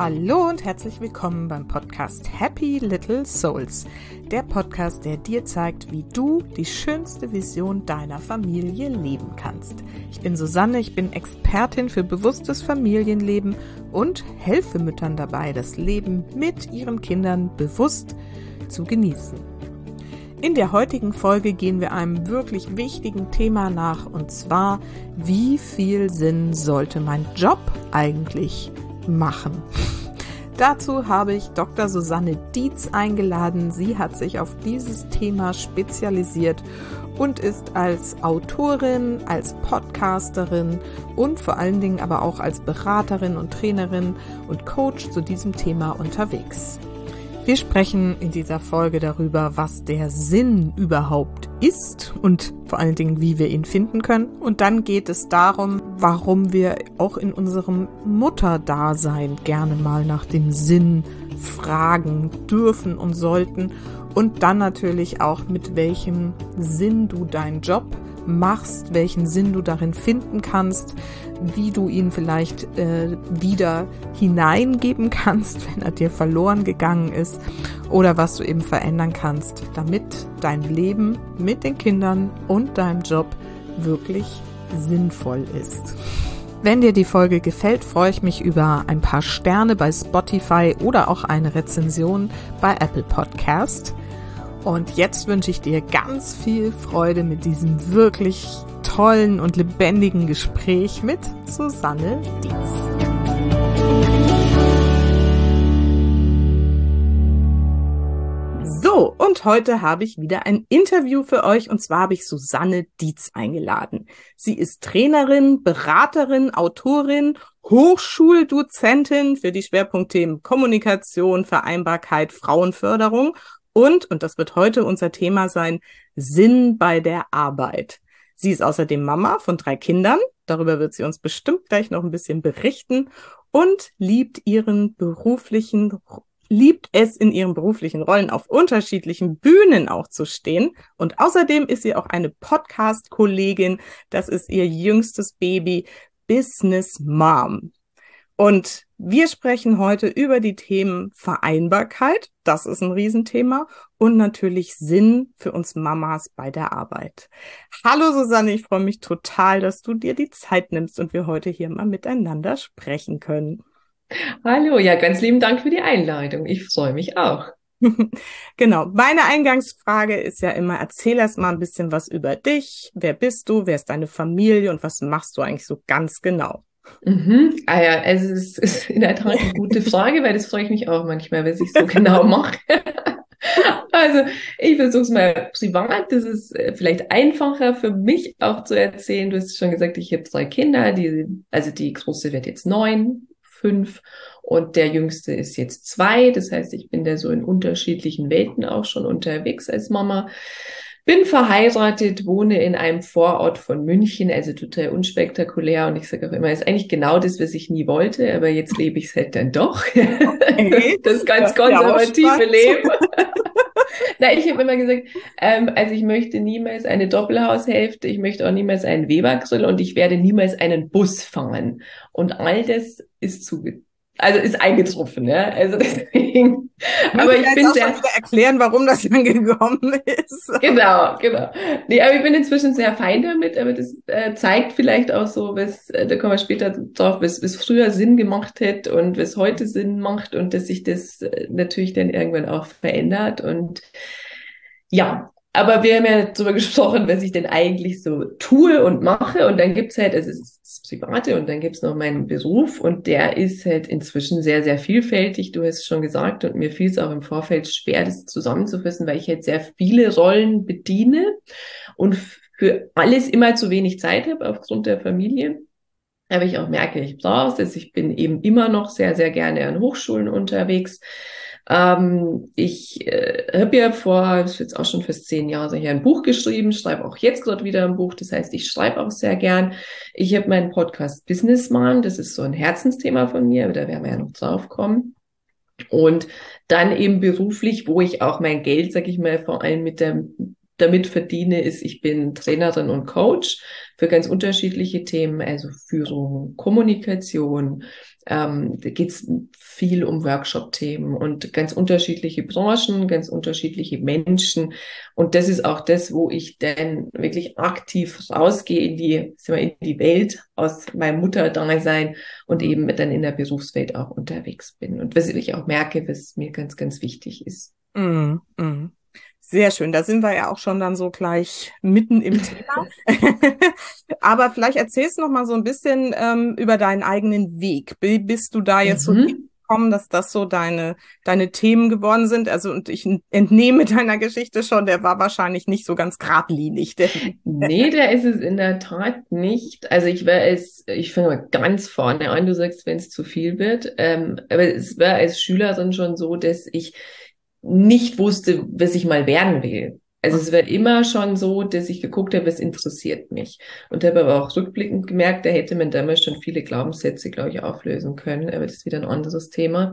Hallo und herzlich willkommen beim Podcast Happy Little Souls. Der Podcast, der dir zeigt, wie du die schönste Vision deiner Familie leben kannst. Ich bin Susanne, ich bin Expertin für bewusstes Familienleben und helfe Müttern dabei, das Leben mit ihren Kindern bewusst zu genießen. In der heutigen Folge gehen wir einem wirklich wichtigen Thema nach, und zwar, wie viel Sinn sollte mein Job eigentlich machen? Dazu habe ich Dr. Susanne Dietz eingeladen. Sie hat sich auf dieses Thema spezialisiert und ist als Autorin, als Podcasterin und vor allen Dingen aber auch als Beraterin und Trainerin und Coach zu diesem Thema unterwegs. Wir sprechen in dieser Folge darüber, was der Sinn überhaupt ist und vor allen Dingen, wie wir ihn finden können. Und dann geht es darum, warum wir auch in unserem Mutterdasein gerne mal nach dem Sinn fragen dürfen und sollten. Und dann natürlich auch, mit welchem Sinn du deinen Job machst, welchen Sinn du darin finden kannst, wie du ihn vielleicht wieder hineingeben kannst, wenn er dir verloren gegangen ist, oder was du eben verändern kannst, damit dein Leben mit den Kindern und deinem Job wirklich sinnvoll ist. Wenn dir die Folge gefällt, freue ich mich über ein paar Sterne bei Spotify oder auch eine Rezension bei Apple Podcast. Und jetzt wünsche ich dir ganz viel Freude mit diesem wirklich tollen und lebendigen Gespräch mit Susanne Dietz. So, und heute habe ich wieder ein Interview für euch, und zwar habe ich Susanne Dietz eingeladen. Sie ist Trainerin, Beraterin, Autorin, Hochschuldozentin für die Schwerpunktthemen Kommunikation, Vereinbarkeit, Frauenförderung und das wird heute unser Thema sein, Sinn bei der Arbeit. Sie ist außerdem Mama von 3 Kindern, darüber wird sie uns bestimmt gleich noch ein bisschen berichten, und liebt es in ihren beruflichen Rollen auf unterschiedlichen Bühnen auch zu stehen. Und außerdem ist sie auch eine Podcast-Kollegin, das ist ihr jüngstes Baby, Business Mom. Und wir sprechen heute über die Themen Vereinbarkeit, das ist ein Riesenthema, und natürlich Sinn für uns Mamas bei der Arbeit. Hallo Susanne, ich freue mich total, dass du dir die Zeit nimmst und wir heute hier mal miteinander sprechen können. Hallo, ja, ganz lieben Dank für die Einladung. Ich freue mich auch. Genau, meine Eingangsfrage ist ja immer, erzähl erst mal ein bisschen was über dich. Wer bist du, wer ist deine Familie und was machst du eigentlich so ganz genau? Ja, also es ist in der Tat eine gute Frage, weil das freue ich mich auch manchmal, was ich so genau mache. Also ich versuche es mal privat, das ist vielleicht einfacher für mich auch zu erzählen. Du hast schon gesagt, ich habe 3 Kinder, die große wird jetzt 9, 5 und der jüngste ist jetzt 2. Das heißt, ich bin da so in unterschiedlichen Welten auch schon unterwegs als Mama. Bin verheiratet, wohne in einem Vorort von München, also total unspektakulär, und ich sage auch immer, ist eigentlich genau das, was ich nie wollte, aber jetzt lebe ich es halt dann doch. Okay. Das ganz konservative Leben. Na, ich habe immer gesagt, also ich möchte niemals eine Doppelhaushälfte, ich möchte auch niemals einen Webergrill und ich werde niemals einen Bus fahren. Und all das ist ist eingetroffen, ja. Also deswegen. Aber ich bin sehr wieder erklären, warum das dann gekommen ist. Genau. Nee, aber ich bin inzwischen sehr fein damit, aber das zeigt vielleicht auch so, da kommen wir später drauf, was früher Sinn gemacht hätte und was heute Sinn macht und dass sich das natürlich dann irgendwann auch verändert. Und ja, aber wir haben ja darüber gesprochen, was ich denn eigentlich so tue und mache. Und dann gibt's halt, also es ist das Private und dann gibt's noch meinen Beruf und der ist halt inzwischen sehr, sehr vielfältig. Du hast es schon gesagt und mir fiel es auch im Vorfeld schwer, das zusammenzufassen, weil ich halt sehr viele Rollen bediene und für alles immer zu wenig Zeit habe aufgrund der Familie. Aber ich auch merke, ich brauche es. Also ich bin eben immer noch sehr, sehr gerne an Hochschulen unterwegs. Ich habe ja das ist jetzt auch schon fast 10 Jahre her, ein Buch geschrieben, schreibe auch jetzt gerade wieder ein Buch. Das heißt, ich schreibe auch sehr gern. Ich habe meinen Podcast Business Mom, das ist so ein Herzensthema von mir, aber da werden wir ja noch drauf kommen. Und dann eben beruflich, wo ich auch mein Geld, sag ich mal, vor allem mit der damit verdiene, ist, ich bin Trainerin und Coach für ganz unterschiedliche Themen, also Führung, Kommunikation. Da geht's viel um Workshop-Themen und ganz unterschiedliche Branchen, ganz unterschiedliche Menschen. Und das ist auch das, wo ich dann wirklich aktiv rausgehe in die Welt aus meinem Mutterdasein und eben dann in der Berufswelt auch unterwegs bin. Und was ich auch merke, was mir ganz, ganz wichtig ist. Mm, mm. Sehr schön, da sind wir ja auch schon dann so gleich mitten im Thema. Aber vielleicht erzählst du noch mal so ein bisschen über deinen eigenen Weg. Wie bist du da jetzt so Mhm. hingekommen, dass das so deine Themen geworden sind? Also, und ich entnehme deiner Geschichte schon, der war wahrscheinlich nicht so ganz geradlinig. Der Nee, der ist es in der Tat nicht. Also ich fange mal ganz vorne an, du sagst, wenn es zu viel wird. Aber es war als Schülerin schon so, dass ich nicht wusste, was ich mal werden will. Also es war immer schon so, dass ich geguckt habe, was interessiert mich. Und habe aber auch rückblickend gemerkt, da hätte man damals schon viele Glaubenssätze, glaube ich, auflösen können. Aber das ist wieder ein anderes Thema.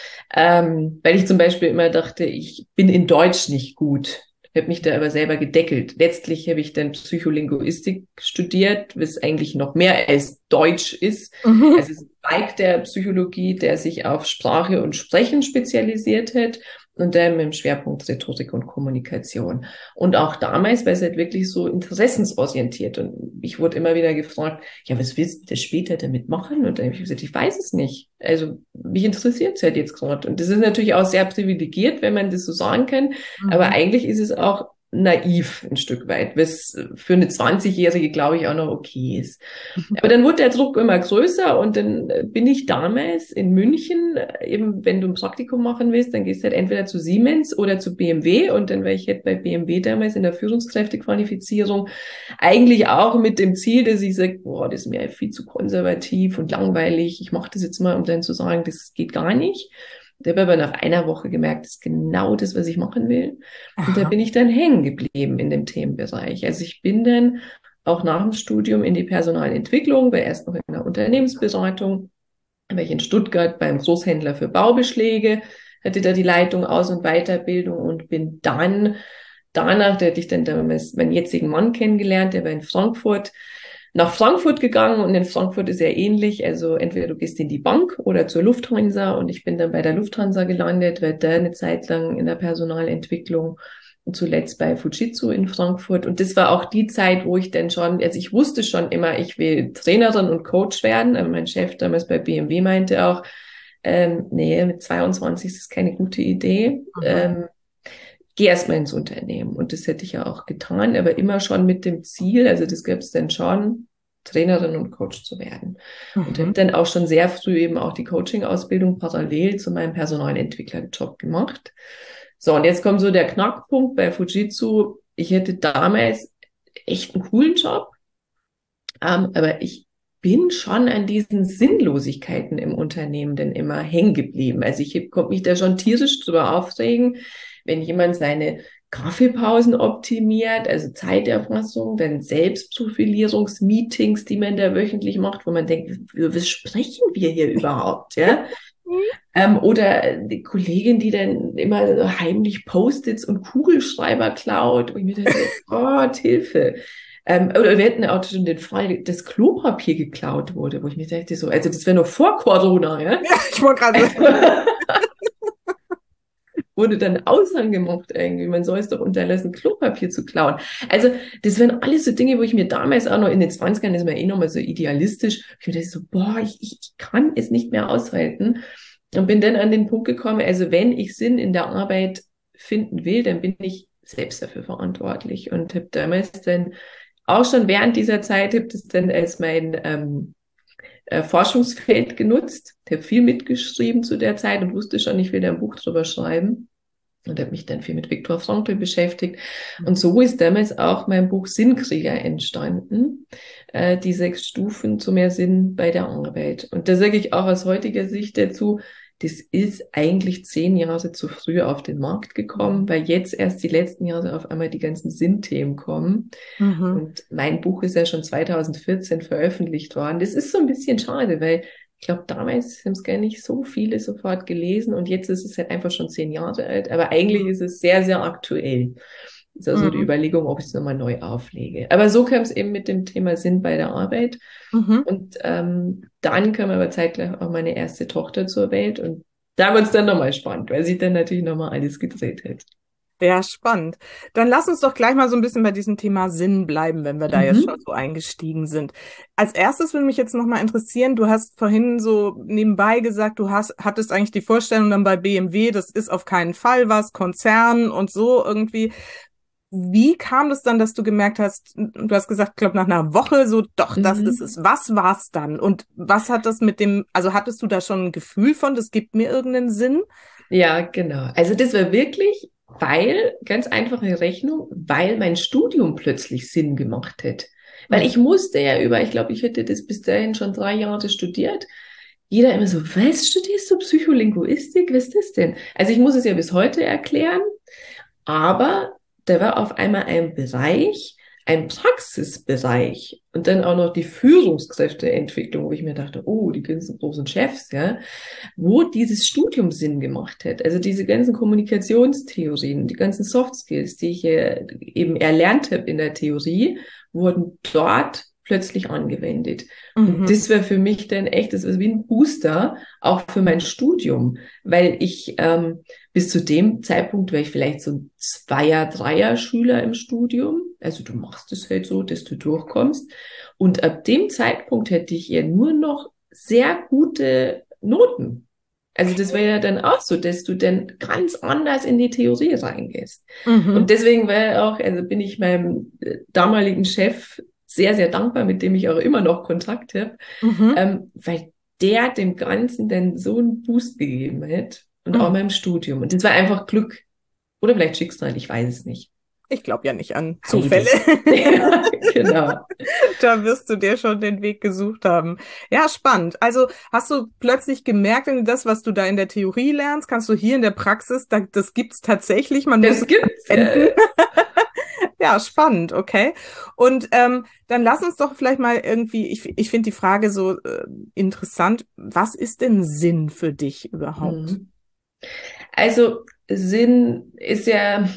Weil ich zum Beispiel immer dachte, ich bin in Deutsch nicht gut. Habe mich da aber selber gedeckelt. Letztlich habe ich dann Psycholinguistik studiert, was eigentlich noch mehr als Deutsch ist. Mhm. Also es ist ein Zweig der Psychologie, der sich auf Sprache und Sprechen spezialisiert hat und dann mit dem Schwerpunkt Rhetorik und Kommunikation. Und auch damals war es halt wirklich so interessensorientiert. Und ich wurde immer wieder gefragt, ja, was willst du denn später damit machen? Und dann habe ich gesagt, ich weiß es nicht. Also mich interessiert es halt jetzt gerade. Und das ist natürlich auch sehr privilegiert, wenn man das so sagen kann. Aber Mhm. eigentlich ist es auch naiv ein Stück weit, was für eine 20-Jährige, glaube ich, auch noch okay ist. Aber dann wurde der Druck immer größer und dann bin ich damals in München, eben wenn du ein Praktikum machen willst, dann gehst du halt entweder zu Siemens oder zu BMW und dann war ich halt bei BMW damals in der Führungskräftequalifizierung, eigentlich auch mit dem Ziel, dass ich sage, boah, das ist mir viel zu konservativ und langweilig, ich mache das jetzt mal, um dann zu sagen, das geht gar nicht. Ich habe aber nach einer Woche gemerkt, das ist genau das, was ich machen will. Und da Aha. bin ich dann hängen geblieben in dem Themenbereich. Also ich bin dann auch nach dem Studium in die Personalentwicklung, war erst noch in der Unternehmensberatung, war ich in Stuttgart beim Großhändler für Baubeschläge, hatte da die Leitung Aus- und Weiterbildung und bin dann danach, da hatte ich dann damals meinen jetzigen Mann kennengelernt, der war in Frankfurt, nach Frankfurt gegangen und in Frankfurt ist ja ähnlich, also entweder du gehst in die Bank oder zur Lufthansa und ich bin dann bei der Lufthansa gelandet, war da eine Zeit lang in der Personalentwicklung und zuletzt bei Fujitsu in Frankfurt und das war auch die Zeit, wo ich dann schon, also ich wusste schon immer, ich will Trainerin und Coach werden, aber mein Chef damals bei BMW meinte auch, nee, mit 22 ist das keine gute Idee, Mhm. geh erstmal ins Unternehmen. Und das hätte ich ja auch getan, aber immer schon mit dem Ziel, also das gab es dann schon, Trainerin und Coach zu werden. Und habe Mhm. dann auch schon sehr früh eben auch die Coaching-Ausbildung parallel zu meinem Personalentwicklerjob gemacht. So, und jetzt kommt so der Knackpunkt bei Fujitsu. Ich hätte damals echt einen coolen Job, aber ich bin schon an diesen Sinnlosigkeiten im Unternehmen denn immer hängen geblieben. Also ich konnte mich da schon tierisch drüber aufregen, wenn jemand seine Kaffeepausen optimiert, also Zeiterfassung, dann Selbstprofilierungsmeetings, die man da wöchentlich macht, wo man denkt, was sprechen wir hier überhaupt, ja? Oder die Kollegin, die dann immer so heimlich Post-its und Kugelschreiber klaut. Und ich mir dachte, so, Gott, Hilfe. Oder wir hatten auch schon den Fall, dass Klopapier geklaut wurde, wo ich mir dachte, so, also das wäre noch vor Corona, ja? Ja, ich wollte gerade sagen. Wurde dann Aushang gemacht irgendwie. Man soll es doch unterlassen, Klopapier zu klauen. Also, das wären alles so Dinge, wo ich mir damals auch noch in den 20ern, das ist mir eh nochmal so idealistisch, ich mir dachte so, boah, ich kann es nicht mehr aushalten. Und bin dann an den Punkt gekommen, also wenn ich Sinn in der Arbeit finden will, dann bin ich selbst dafür verantwortlich und habe damals dann auch schon während dieser Zeit, habe das dann als mein Forschungsfeld genutzt. Ich habe viel mitgeschrieben zu der Zeit und wusste schon, ich will da ein Buch drüber schreiben und habe mich dann viel mit Viktor Frankl beschäftigt. Und so ist damals auch mein Buch Sinnkrieger entstanden, die 6 Stufen zu mehr Sinn bei der Arbeit. Und da sage ich auch aus heutiger Sicht dazu, das ist eigentlich 10 Jahre zu früh auf den Markt gekommen, weil jetzt erst die letzten Jahre auf einmal die ganzen Sinnthemen kommen. Mhm. Und mein Buch ist ja schon 2014 veröffentlicht worden. Das ist so ein bisschen schade, weil ich glaube, damals haben es gar nicht so viele sofort gelesen und jetzt ist es halt einfach schon 10 Jahre alt. Aber eigentlich ist es sehr, sehr aktuell. Ist also die Überlegung, ob ich es nochmal neu auflege. Aber so kam es eben mit dem Thema Sinn bei der Arbeit. Mhm. Und dann kam aber zeitgleich auch meine erste Tochter zur Welt. Und da wird es dann nochmal spannend, weil sich dann natürlich nochmal alles gedreht hat. Ja, spannend. Dann lass uns doch gleich mal so ein bisschen bei diesem Thema Sinn bleiben, wenn wir da jetzt schon Mhm. so eingestiegen sind. Als erstes würde mich jetzt noch mal interessieren, du hast vorhin so nebenbei gesagt, hattest eigentlich die Vorstellung dann bei BMW, das ist auf keinen Fall was, Konzern und so irgendwie. Wie kam das dann, dass du gemerkt hast, du hast gesagt, ich glaube nach einer Woche so, doch, das ist Mhm. es. Was war's dann? Und was hat das mit dem, also hattest du da schon ein Gefühl von, das gibt mir irgendeinen Sinn? Ja, genau. Also das war wirklich, ganz einfache Rechnung, weil mein Studium plötzlich Sinn gemacht hat. Weil Mhm. ich musste ja ich glaube, ich hätte das bis dahin schon 3 Jahre studiert. Jeder immer so, was studierst du Psycholinguistik? Was ist das denn? Also ich muss es ja bis heute erklären. Aber da war auf einmal ein Bereich, ein Praxisbereich und dann auch noch die Führungskräfteentwicklung, wo ich mir dachte, oh, die ganzen großen Chefs, ja, wo dieses Studium Sinn gemacht hat. Also diese ganzen Kommunikationstheorien, die ganzen Soft Skills, die ich eben erlernt habe in der Theorie, wurden dort plötzlich angewendet. Und Mhm. das wäre für mich dann echt, das ist wie ein Booster, auch für mein Studium, weil ich bis zu dem Zeitpunkt war ich vielleicht so ein Zweier-, Dreier-Schüler im Studium. Also du machst es halt so, dass du durchkommst. Und ab dem Zeitpunkt hätte ich ja nur noch sehr gute Noten. Also das war ja dann auch so, dass du dann ganz anders in die Theorie reingehst. Und Mhm. deswegen also bin ich meinem damaligen Chef sehr, sehr dankbar, mit dem ich auch immer noch Kontakt habe, Mhm. weil der dem Ganzen dann so einen Boost gegeben hat und auch Mhm. meinem Studium. Und das war einfach Glück oder vielleicht Schicksal, ich weiß es nicht. Ich glaube ja nicht an Zufälle. Beides. Ja, genau. Da wirst du dir schon den Weg gesucht haben. Ja, spannend. Also hast du plötzlich gemerkt, das, was du da in der Theorie lernst, kannst du hier in der Praxis, das gibt's tatsächlich, man muss Das es gibt's. wenden. Ja, spannend, okay. Und dann lass uns doch vielleicht mal irgendwie, ich finde die Frage so interessant, was ist denn Sinn für dich überhaupt? Mhm. Also Sinn ist ja,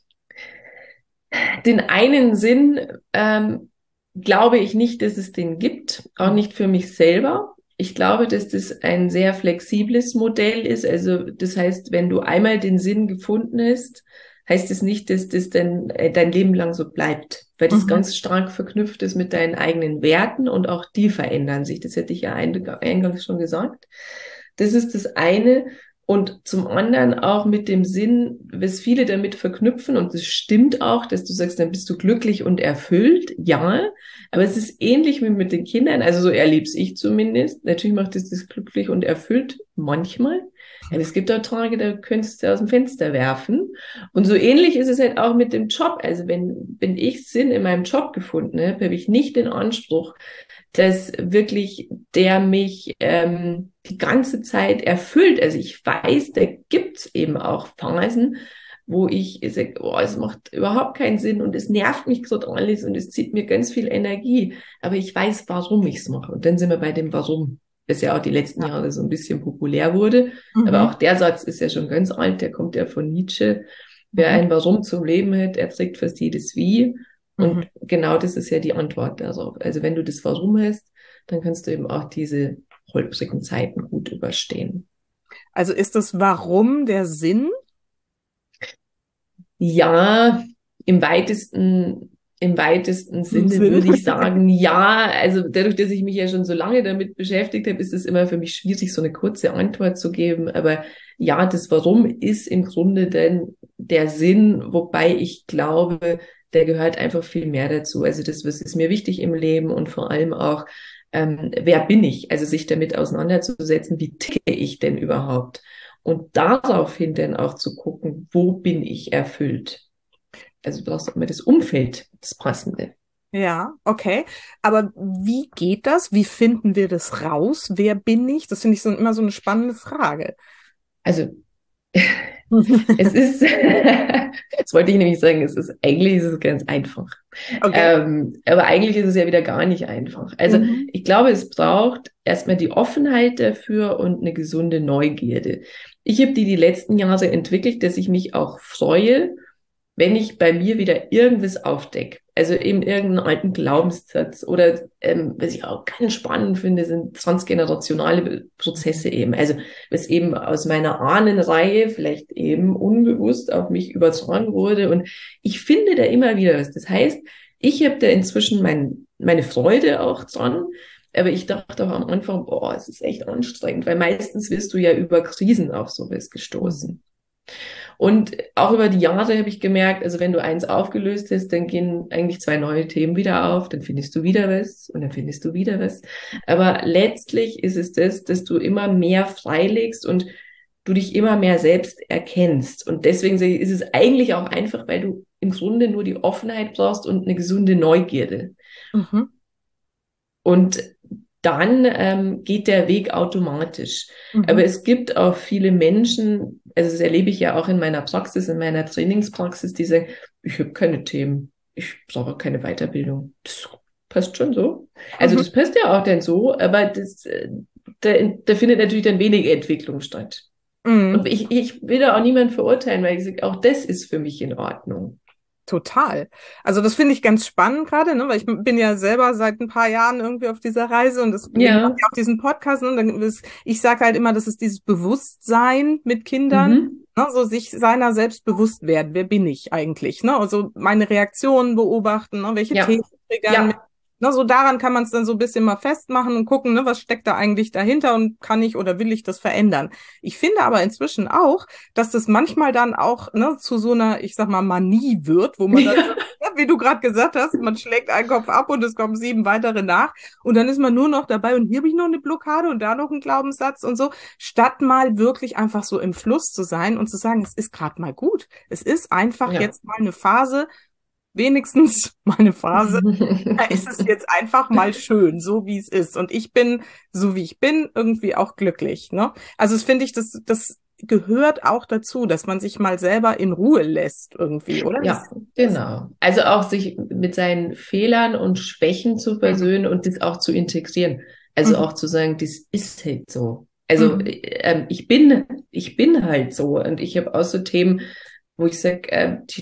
den einen Sinn glaube ich nicht, dass es den gibt, auch nicht für mich selber. Ich glaube, dass das ein sehr flexibles Modell ist. Also das heißt, wenn du einmal den Sinn gefunden hast, heißt es nicht, dass das dann dein Leben lang so bleibt, weil das Mhm. ganz stark verknüpft ist mit deinen eigenen Werten und auch die verändern sich. Das hätte ich ja eingangs schon gesagt. Das ist das eine. Und zum anderen auch mit dem Sinn, was viele damit verknüpfen, und es stimmt auch, dass du sagst, dann bist du glücklich und erfüllt, ja, aber es ist ähnlich wie mit den Kindern, also so erlebe ich zumindest. Natürlich macht es das glücklich und erfüllt manchmal, aber es gibt auch Tage, da könntest du aus dem Fenster werfen. Und so ähnlich ist es halt auch mit dem Job. Also wenn ich Sinn in meinem Job gefunden habe, habe ich nicht den Anspruch, dass wirklich der mich die ganze Zeit erfüllt. Also ich weiß, da gibt's eben auch Phasen, wo ich sage, oh, es macht überhaupt keinen Sinn und es nervt mich gerade alles und es zieht mir ganz viel Energie. Aber ich weiß, warum ich es mache. Und dann sind wir bei dem Warum, das ja auch die letzten Ja. Jahre so ein bisschen populär wurde. Aber Mhm. auch der Satz ist ja schon ganz alt, der kommt ja von Nietzsche. Wer Mhm. ein Warum zum Leben hat, erträgt fast jedes Wie. Mhm. Und genau das ist ja die Antwort darauf. Also wenn du das Warum hast, dann kannst du eben auch diese holprigen Zeiten gut überstehen. Also ist das Warum der Sinn? Ja, im weitesten Sinne Sinn? würde ich sagen, ja. Also dadurch, dass ich mich ja schon so lange damit beschäftigt habe, ist es immer für mich schwierig, so eine kurze Antwort zu geben. Aber ja, das Warum ist im Grunde dann der Sinn, wobei ich glaube, der gehört einfach viel mehr dazu. Also das, was ist mir wichtig im Leben und vor allem auch, wer bin ich? Also sich damit auseinanderzusetzen, wie ticke ich denn überhaupt? Und daraufhin dann auch zu gucken, wo bin ich erfüllt? Also du brauchst immer das Umfeld, das Passende. Ja, okay. Aber wie geht das? Wie finden wir das raus? Wer bin ich? Das finde ich immer so eine spannende Frage. Also es ist, das wollte ich nämlich sagen, eigentlich ist es ganz einfach. Okay. Aber eigentlich ist es ja wieder gar nicht einfach. Also Mhm. ich glaube, es braucht erstmal die Offenheit dafür und eine gesunde Neugierde. Ich habe die letzten Jahre entwickelt, dass ich mich auch freue, wenn ich bei mir wieder irgendwas aufdecke, also eben irgendeinen alten Glaubenssatz oder was ich auch ganz spannend finde, sind transgenerationale Prozesse eben. Also was eben aus meiner Ahnenreihe vielleicht eben unbewusst auf mich übertragen wurde. Und ich finde da immer wieder was. Das heißt, ich habe da inzwischen meine Freude auch dran. Aber ich dachte auch am Anfang, boah, es ist echt anstrengend, weil meistens wirst du ja über Krisen auf sowas gestoßen. Und auch über die Jahre habe ich gemerkt, also wenn du eins aufgelöst hast, dann gehen eigentlich zwei neue Themen wieder auf, dann findest du wieder was und dann findest du wieder was. Aber letztlich ist es das, dass du immer mehr freilegst und du dich immer mehr selbst erkennst. Und deswegen ist es eigentlich auch einfach, weil du im Grunde nur die Offenheit brauchst und eine gesunde Neugierde. Mhm. Und dann geht der Weg automatisch. Mhm. Aber es gibt auch viele Menschen, also das erlebe ich ja auch in meiner Praxis, in meiner Trainingspraxis, die sagen, ich habe keine Themen, ich brauche keine Weiterbildung. Das passt schon so. Also Mhm. das passt ja auch dann so, aber da findet natürlich dann wenig Entwicklung statt. Mhm. Und ich will da auch niemanden verurteilen, weil ich sage, auch das ist für mich in Ordnung. Total. Also das finde ich ganz spannend gerade, ne? Weil ich bin ja selber seit ein paar Jahren irgendwie auf dieser Reise und deswegen mache Ja. ich auch diesen Podcast. Ne? Ich sage halt immer, das ist dieses Bewusstsein mit Kindern, Mhm. ne? So sich seiner selbst bewusst werden. Wer bin ich eigentlich? Ne? Also meine Reaktionen beobachten, ne? Welche Ja. Themen triggern mich. Ja. Ne? So daran kann man es dann so ein bisschen mal festmachen und gucken, ne? Was steckt da eigentlich dahinter und kann ich oder will ich das verändern? Ich finde aber inzwischen auch, dass das manchmal dann auch ne, zu so einer, ich sag mal, Manie wird, wo man dann, ja, wie du gerade gesagt hast, man schlägt einen Kopf ab und es kommen 7 weitere nach und dann ist man nur noch dabei und hier habe ich noch eine Blockade und da noch einen Glaubenssatz und so, statt mal wirklich einfach so im Fluss zu sein und zu sagen, es ist gerade mal gut. Es ist einfach Ja. jetzt mal eine Phase, wenigstens mal eine Phase, da ist es jetzt einfach mal schön, so wie es ist. Und ich bin, so wie ich bin, irgendwie auch glücklich, ne? Also das finde ich, das gehört auch dazu, dass man sich mal selber in Ruhe lässt irgendwie, oder? Wie Ja, siehst du das? genau. Also auch sich mit seinen Fehlern und Schwächen zu Mhm. versöhnen und das auch zu integrieren. Also Mhm. auch zu sagen, das ist halt so. Also Mhm. ich bin halt so und ich habe auch so Themen, wo ich sage,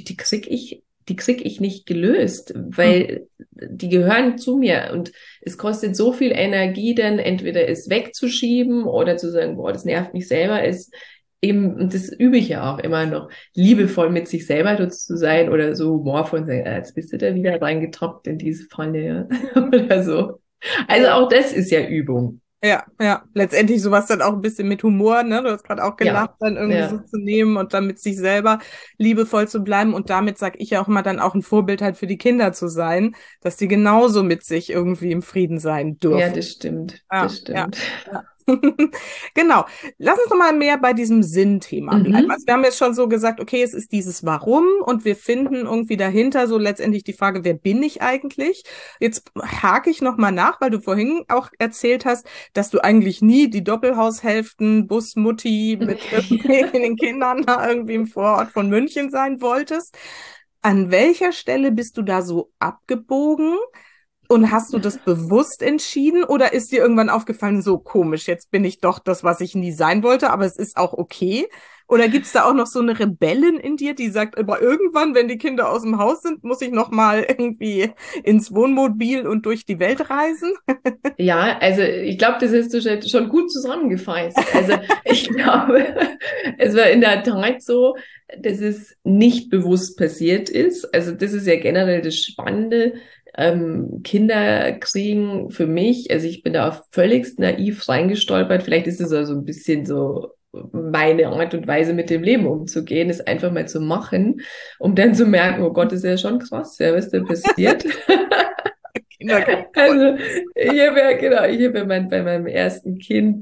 die krieg ich nicht gelöst, Mhm. weil die gehören zu mir und es kostet so viel Energie, dann entweder es wegzuschieben oder zu sagen, boah, das nervt mich selber, ist eben, und das übe ich ja auch immer noch, liebevoll mit sich selber zu sein oder so humorvoll und sagen, jetzt bist du da wieder reingetappt in diese Falle, ja, Mhm. oder so. Also Ja. auch das ist ja Übung. Ja, ja, letztendlich sowas dann auch ein bisschen mit Humor, ne? Du hast gerade auch gelacht, Ja, dann irgendwie so ja. zu nehmen und dann mit sich selber liebevoll zu bleiben. Und damit sag ich ja auch immer dann auch ein Vorbild halt für die Kinder zu sein, dass die genauso mit sich irgendwie im Frieden sein Ja, dürfen. das stimmt, Ja, das ja, stimmt. ja. Genau. Lass uns noch mal mehr bei diesem Sinnthema bleiben. Also Mhm. wir haben jetzt schon so gesagt, okay, es ist dieses Warum und wir finden irgendwie dahinter so letztendlich die Frage, wer bin ich eigentlich? Jetzt hake ich noch mal nach, weil du vorhin auch erzählt hast, dass du eigentlich nie die Doppelhaushälften, Busmutti mit irgendwie den Kindern da irgendwie im Vorort von München sein wolltest. An welcher Stelle bist du da so abgebogen? Und hast du das bewusst entschieden oder ist dir irgendwann aufgefallen, so komisch, jetzt bin ich doch das, was ich nie sein wollte, aber es ist auch okay? Oder gibt's da auch noch so eine Rebellin in dir, die sagt, aber irgendwann, wenn die Kinder aus dem Haus sind, muss ich noch mal irgendwie ins Wohnmobil und durch die Welt reisen? Ja, also ich glaube, das hast du schon gut zusammengefasst. Also ich glaube, es war in der Tat so, dass es nicht bewusst passiert ist. Also das ist ja generell das Spannende. Kinder kriegen für mich, also ich bin da auch völligst naiv reingestolpert. Vielleicht ist es also ein bisschen so meine Art und Weise, mit dem Leben umzugehen, ist einfach mal zu machen, um dann zu merken, oh Gott, das ist ja schon krass, ja, was da passiert. Kinder kriegen voll. Also, ich habe ja bei meinem ersten Kind,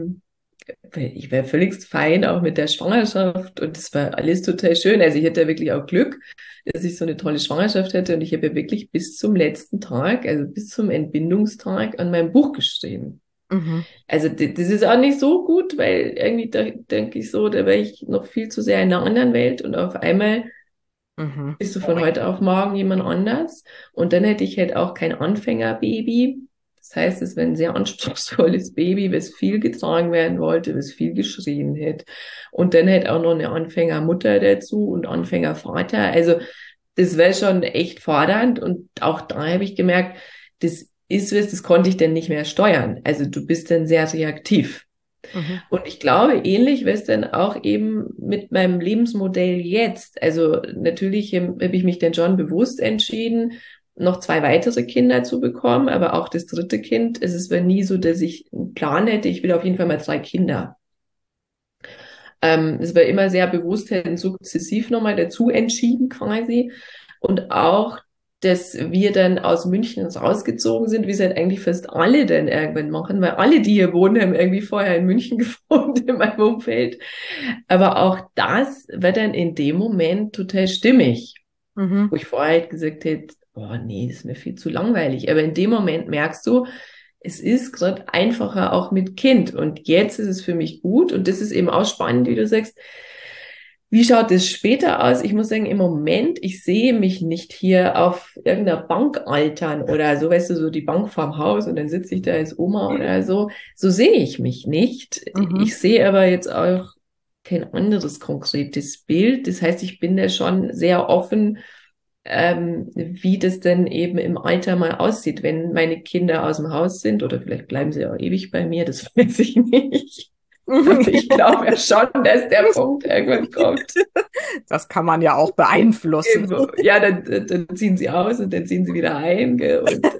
ich war völlig fein, auch mit der Schwangerschaft und es war alles total schön. Also ich hatte wirklich auch Glück, dass ich so eine tolle Schwangerschaft hatte und ich habe ja wirklich bis zum letzten Tag, also bis zum Entbindungstag an meinem Buch geschrieben. Mhm. Also das ist auch nicht so gut, weil irgendwie da denke ich so, da war ich noch viel zu sehr in einer anderen Welt und auf einmal Mhm. bist du von heute auf morgen jemand anders. Und dann hätte ich halt auch kein Anfängerbaby, Das heißt, es war ein sehr anspruchsvolles Baby, was viel getragen werden wollte, was viel geschrien hat. Und dann halt auch noch eine Anfängermutter dazu und Anfängervater. Also das war schon echt fordernd. Und auch da habe ich gemerkt, das ist was, das konnte ich dann nicht mehr steuern. Also du bist dann sehr reaktiv. Mhm. Und ich glaube, ähnlich wäre es dann auch eben mit meinem Lebensmodell jetzt. Also natürlich habe ich mich dann schon bewusst entschieden, noch 2 weitere Kinder zu bekommen, aber auch das 3. Kind. Es war nie so, dass ich einen Plan hätte, ich will auf jeden Fall mal 3 Kinder. Es war immer sehr bewusst, hätten sukzessiv nochmal dazu entschieden quasi. Und auch, dass wir dann aus München rausgezogen sind, wie es halt eigentlich fast alle dann irgendwann machen, weil alle, die hier wohnen, haben irgendwie vorher in München gewohnt in meinem Umfeld. Aber auch das war dann in dem Moment total stimmig, Mhm. wo ich vorher halt gesagt hätte, oh nee, das ist mir viel zu langweilig. Aber in dem Moment merkst du, es ist gerade einfacher auch mit Kind. Und jetzt ist es für mich gut. Und das ist eben auch spannend, wie du sagst. Wie schaut es später aus? Ich muss sagen, im Moment, ich sehe mich nicht hier auf irgendeiner Bank altern oder so, weißt du, so die Bank vorm Haus und dann sitze ich da als Oma oder so. So sehe ich mich nicht. Mhm. Ich sehe aber jetzt auch kein anderes konkretes Bild. Das heißt, ich bin da schon sehr offen, wie das denn eben im Alter mal aussieht, wenn meine Kinder aus dem Haus sind oder vielleicht bleiben sie auch ewig bei mir, das weiß ich nicht. Aber ich glaube ja schon, dass der Punkt irgendwann kommt. Das kann man ja auch beeinflussen. Ja, dann ziehen sie aus und dann ziehen sie wieder ein. Gell? Und,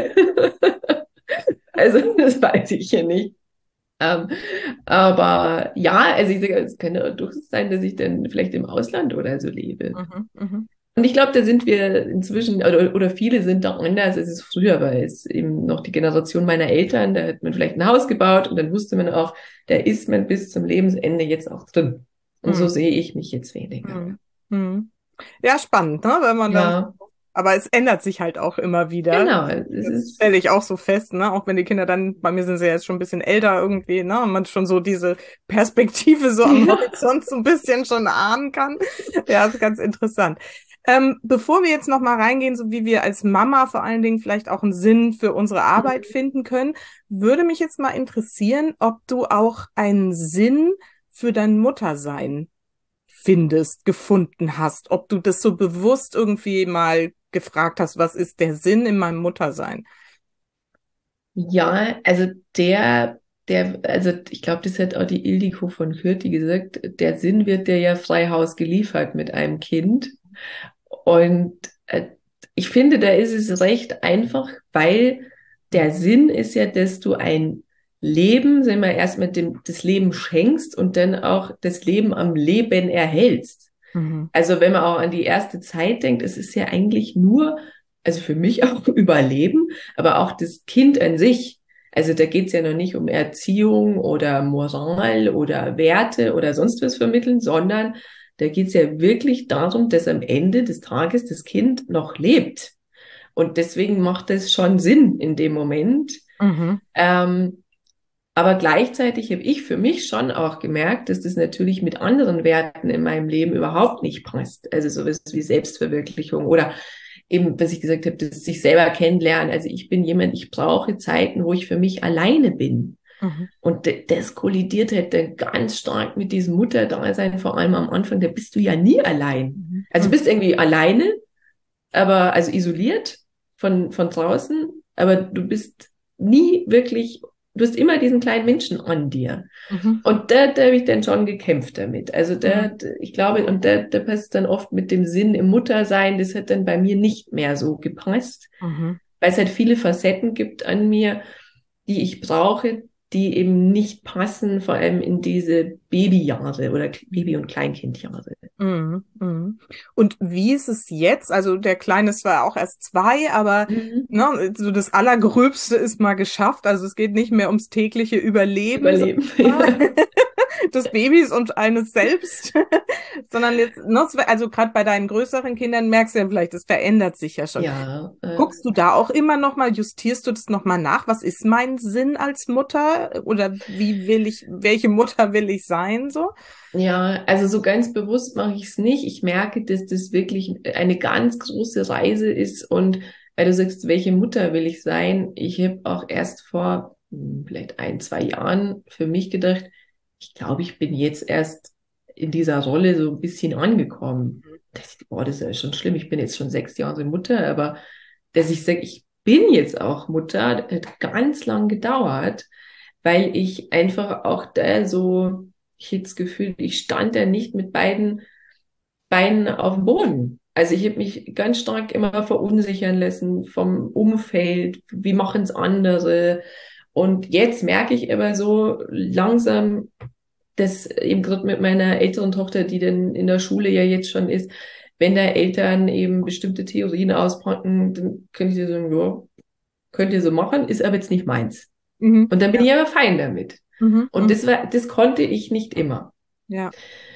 also das weiß ich ja nicht. Ähm, aber ja, also ich sage, es könnte auch durchaus sein, dass ich dann vielleicht im Ausland oder so lebe. Mhm. Mhm. Und ich glaube, da sind wir inzwischen, oder viele sind da anders, als es früher war. Es eben noch die Generation meiner Eltern, da hat man vielleicht ein Haus gebaut und dann wusste man auch, da ist man bis zum Lebensende jetzt auch drin. Und so Mhm. sehe ich mich jetzt weniger. Mhm. Mhm. Ja, spannend, ne? Wenn man dann, Ja, aber es ändert sich halt auch immer wieder. genau. Es Das ist, stelle ich auch so fest, ne? Auch wenn die Kinder dann, bei mir sind sie ja jetzt schon ein bisschen älter irgendwie, ne? Und man schon so diese Perspektive so am ja. Horizont so ein bisschen schon ahnen kann. Ja, ist ganz interessant. Bevor wir jetzt noch mal reingehen, so wie wir als Mama vor allen Dingen vielleicht auch einen Sinn für unsere Arbeit finden können, würde mich jetzt mal interessieren, ob du auch einen Sinn für dein Muttersein findest, gefunden hast, ob du das so bewusst irgendwie mal gefragt hast, was ist der Sinn in meinem Muttersein? Ja, also also ich glaube, das hat auch die Ildiko von Kürti gesagt, der Sinn wird dir ja frei Haus geliefert mit einem Kind. Und ich finde, da ist es recht einfach, weil der Sinn ist ja, dass du ein Leben, sagen wir erst mit dem, das Leben schenkst und dann auch das Leben am Leben erhältst. Mhm. Also wenn man auch an die erste Zeit denkt, es ist ja eigentlich nur, also für mich auch Überleben, aber auch das Kind an sich. Also da geht's ja noch nicht um Erziehung oder Moral oder Werte oder sonst was vermitteln, sondern da geht's ja wirklich darum, dass am Ende des Tages das Kind noch lebt. Und deswegen macht es schon Sinn in dem Moment. Mhm. Ähm, aber gleichzeitig habe ich für mich schon auch gemerkt, dass das natürlich mit anderen Werten in meinem Leben überhaupt nicht passt. Also sowas wie Selbstverwirklichung oder eben, was ich gesagt habe, das sich selber kennenlernen. Also ich bin jemand, ich brauche Zeiten, wo ich für mich alleine bin. Mhm. Und das kollidiert halt dann ganz stark mit diesem Mutterdasein, vor allem am Anfang, da bist du ja nie allein. Also du Mhm. bist irgendwie alleine, aber also isoliert von draußen, aber du bist nie wirklich, du hast immer diesen kleinen Menschen an dir. Mhm. Und da habe ich dann schon gekämpft damit. Also Mhm. ich glaube, und da passt dann oft mit dem Sinn im Muttersein, das hat dann bei mir nicht mehr so gepasst, Mhm. weil es halt viele Facetten gibt an mir, die ich brauche, die eben nicht passen, vor allem in diese Babyjahre oder Baby- und Kleinkindjahre. Mhm. Mhm. Und wie ist es jetzt? Also der Kleine ist zwar auch erst 2, aber Mhm. ne, so das Allergröbste ist mal geschafft. Also es geht nicht mehr ums tägliche Überleben, sag Überleben. ich mal, des Babys und eines selbst, sondern jetzt, ne, also gerade bei deinen größeren Kindern merkst du ja vielleicht, das verändert sich ja schon. Ja, Guckst du da auch immer noch mal, justierst du das noch mal nach? Was ist mein Sinn als Mutter? Oder wie will ich, welche Mutter will ich sein, so? ja, also so ganz bewusst mache ich es nicht. Ich merke, dass das wirklich eine ganz große Reise ist und weil du sagst, welche Mutter will ich sein? Ich habe auch erst vor vielleicht 1, 2 Jahren für mich gedacht, ich glaube, ich bin jetzt erst in dieser Rolle so ein bisschen angekommen. Boah, das ist ja schon schlimm. Ich bin jetzt schon 6 Jahre Mutter, aber dass ich sage, ich bin jetzt auch Mutter, das hat ganz lang gedauert, weil ich einfach auch da so, ich hätte das Gefühl, ich stand da nicht mit beiden Beinen auf dem Boden. Also ich habe mich ganz stark immer verunsichern lassen vom Umfeld, wie machen es andere. Und jetzt merke ich aber so langsam, dass eben gerade mit meiner älteren Tochter, die dann in der Schule ja jetzt schon ist, wenn da Eltern eben bestimmte Theorien auspacken, dann könnte ich dir sagen, ja, könnt ihr so machen, ist aber jetzt nicht meins. Mhm. Und dann bin ich aber fein damit. Mhm. Und das konnte ich nicht immer. Ja.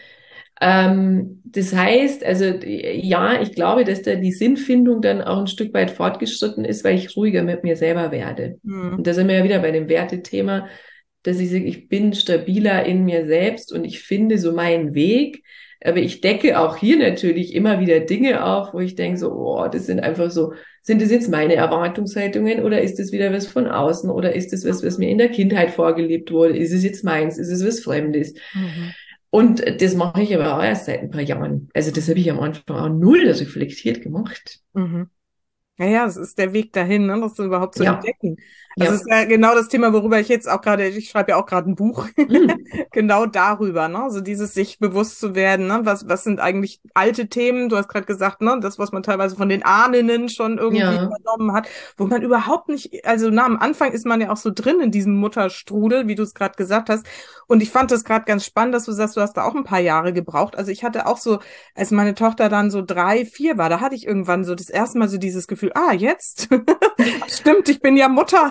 Das heißt, also ja, ich glaube, dass da die Sinnfindung dann auch ein Stück weit fortgeschritten ist, weil ich ruhiger mit mir selber werde. Mhm. Und da sind wir ja wieder bei dem Wertethema, dass ich sage, ich bin stabiler in mir selbst und ich finde so meinen Weg. Aber ich decke auch hier natürlich immer wieder Dinge auf, wo ich denke so, oh, das sind einfach so, sind das jetzt meine Erwartungshaltungen oder ist das wieder was von außen oder ist das was mir in der Kindheit vorgelebt wurde? Ist es jetzt meins? Ist es was Fremdes? Mhm. Und das mache ich aber auch erst seit ein paar Jahren. Also das habe ich am Anfang auch null reflektiert gemacht. Mhm. Ja, es ist der Weg dahin, ne, das überhaupt zu Ja, entdecken. Also es ja. ist ja genau das Thema, worüber ich jetzt auch gerade, ich schreibe ja auch gerade ein Buch, Mm, genau darüber, ne? Also dieses sich bewusst zu werden, ne? Was sind eigentlich alte Themen? Du hast gerade gesagt, ne? Das, was man teilweise von den Ahnen schon irgendwie ja, übernommen hat, wo man überhaupt nicht, also na, am Anfang ist man ja auch so drin in diesem Mutterstrudel, wie du es gerade gesagt hast. Und ich fand das gerade ganz spannend, dass du sagst, du hast da auch ein paar Jahre gebraucht. Also ich hatte auch so, als meine Tochter dann so 3, 4 war, da hatte ich irgendwann so das erste Mal so dieses Gefühl, jetzt. Stimmt, ich bin ja Mutter.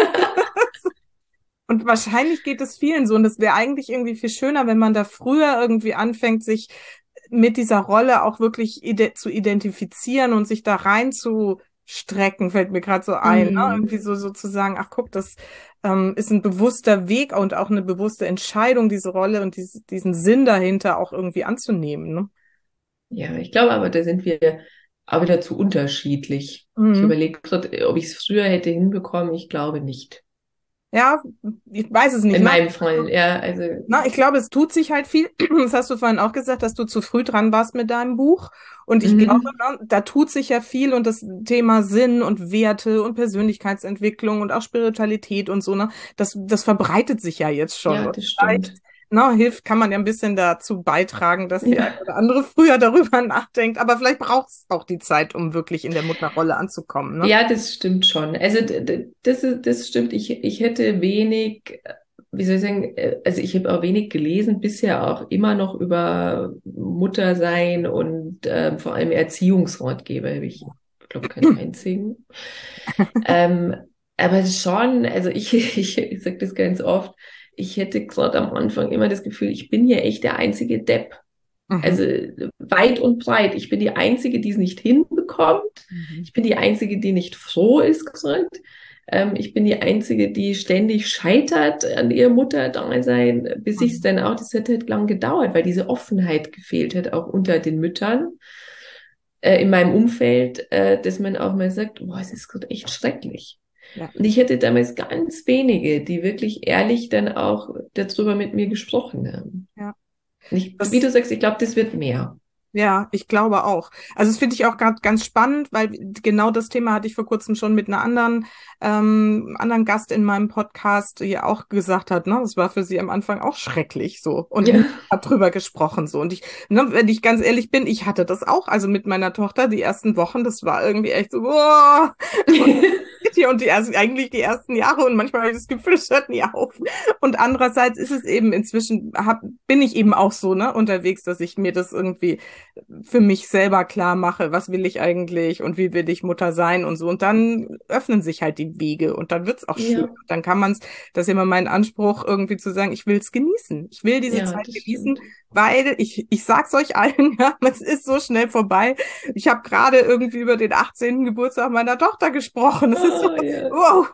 Und wahrscheinlich geht es vielen so. Und es wäre eigentlich irgendwie viel schöner, wenn man da früher irgendwie anfängt, sich mit dieser Rolle auch wirklich zu identifizieren und sich da reinzustrecken, fällt mir gerade so ein. Ne? mm, Irgendwie so sozusagen, ach guck, das ist ein bewusster Weg und auch eine bewusste Entscheidung, diese Rolle und diesen Sinn dahinter auch irgendwie anzunehmen. Ne? ja. Ich glaube aber, da sind wir auch wieder zu unterschiedlich. Ich Mhm. überlege gerade, ob ich es früher hätte hinbekommen. Ich glaube nicht. Ja, ich weiß es nicht. In Ne? meinem Fall, ja, also, Na, ich glaube, es tut sich halt viel. Das hast du vorhin auch gesagt, dass du zu früh dran warst mit deinem Buch. Und ich glaube, mhm, ne, da tut sich ja viel und das Thema Sinn und Werte und Persönlichkeitsentwicklung und auch Spiritualität und so, ne, das verbreitet sich ja jetzt schon. ja, Und das vielleicht, stimmt. ne, kann man ja ein bisschen dazu beitragen, dass die eine Ja. oder andere früher darüber nachdenkt. Aber vielleicht braucht es auch die Zeit, um wirklich in der Mutterrolle anzukommen, ne? Ja, das stimmt schon. Also das stimmt. Ich hätte wenig, wie soll ich sagen, also ich habe auch wenig gelesen, bisher auch immer noch über Muttersein und vor allem Erziehungsratgeber habe ich, glaube keinen einzigen. Ähm, aber schon, also ich sage das ganz oft, ich hätte gerade am Anfang immer das Gefühl, ich bin hier echt der einzige Depp. Mhm. Also weit und breit. Ich bin die Einzige, die es nicht hinbekommt. Mhm. Ich bin die Einzige, die nicht froh ist gerade. Ich bin die Einzige, die ständig scheitert an ihr Mutterdasein, bis ich es Mhm. dann auch, das hat halt lang gedauert, weil diese Offenheit gefehlt hat, auch unter den Müttern in meinem Umfeld, dass man auch mal sagt, boah, es ist gerade echt schrecklich. Ja. Und ich hatte damals ganz wenige, die wirklich ehrlich dann auch darüber mit mir gesprochen haben. Ja. Und ich, wie Das du sagst, ich glaube, das wird mehr. Ja, ich glaube auch. Also das finde ich auch gerade ganz spannend, weil genau das Thema hatte ich vor kurzem schon mit einer anderen Gast in meinem Podcast, die ja auch gesagt hat, ne, das war für sie am Anfang auch schrecklich so und Ja, hat drüber gesprochen so. Und ich, ne, wenn ich ganz ehrlich bin, ich hatte das auch, also mit meiner Tochter die ersten Wochen, das war irgendwie echt so, boah. Und eigentlich die ersten Jahre und manchmal habe ich das Gefühl, es hört nie auf. Und andererseits ist es eben inzwischen, bin ich eben auch so, ne, unterwegs, dass ich mir das irgendwie für mich selber klar mache, was will ich eigentlich und wie will ich Mutter sein und so. Und dann öffnen sich halt die Wege und dann wird's auch schön. ja, Dann kann man's, das ist immer mein Anspruch, irgendwie zu sagen, ich will's genießen. Ich will diese ja, Zeit das genießen, stimmt. weil ich sag's euch allen, ja, es ist so schnell vorbei. Ich habe gerade irgendwie über den 18. Geburtstag meiner Tochter gesprochen. Es ist so, Ah, ja, wow.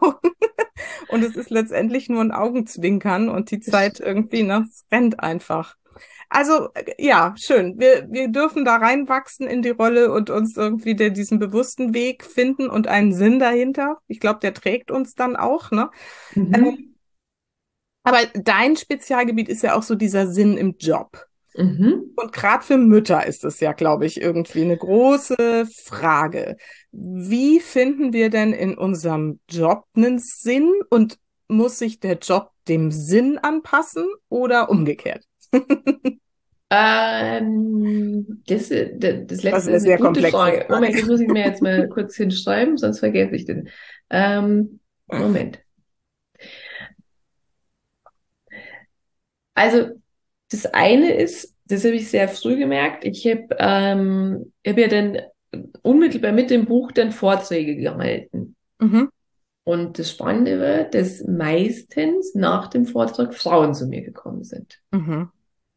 Und es ist letztendlich nur ein Augenzwinkern und die das Zeit irgendwie, stimmt. ne, es rennt einfach. Also, ja, schön. Wir dürfen da reinwachsen in die Rolle und uns irgendwie diesen bewussten Weg finden und einen Sinn dahinter. Ich glaube, der trägt uns dann auch, ne? Mhm. Aber dein Spezialgebiet ist ja auch so dieser Sinn im Job. Mhm. Und gerade für Mütter ist es ja, glaube ich, irgendwie eine große Frage. Wie finden wir denn in unserem Job einen Sinn und muss sich der Job dem Sinn anpassen oder umgekehrt? Das Das ist letzte eine ist eine sehr gute komplexe Frage. Frage. Moment, das muss ich mir jetzt mal kurz hinschreiben, sonst vergesse ich den. Moment. Also das eine ist, das habe ich sehr früh gemerkt, hab ja dann unmittelbar mit dem Buch dann Vorträge gehalten. Mhm, Und das Spannende war, dass meistens nach dem Vortrag Frauen zu mir gekommen sind. mhm,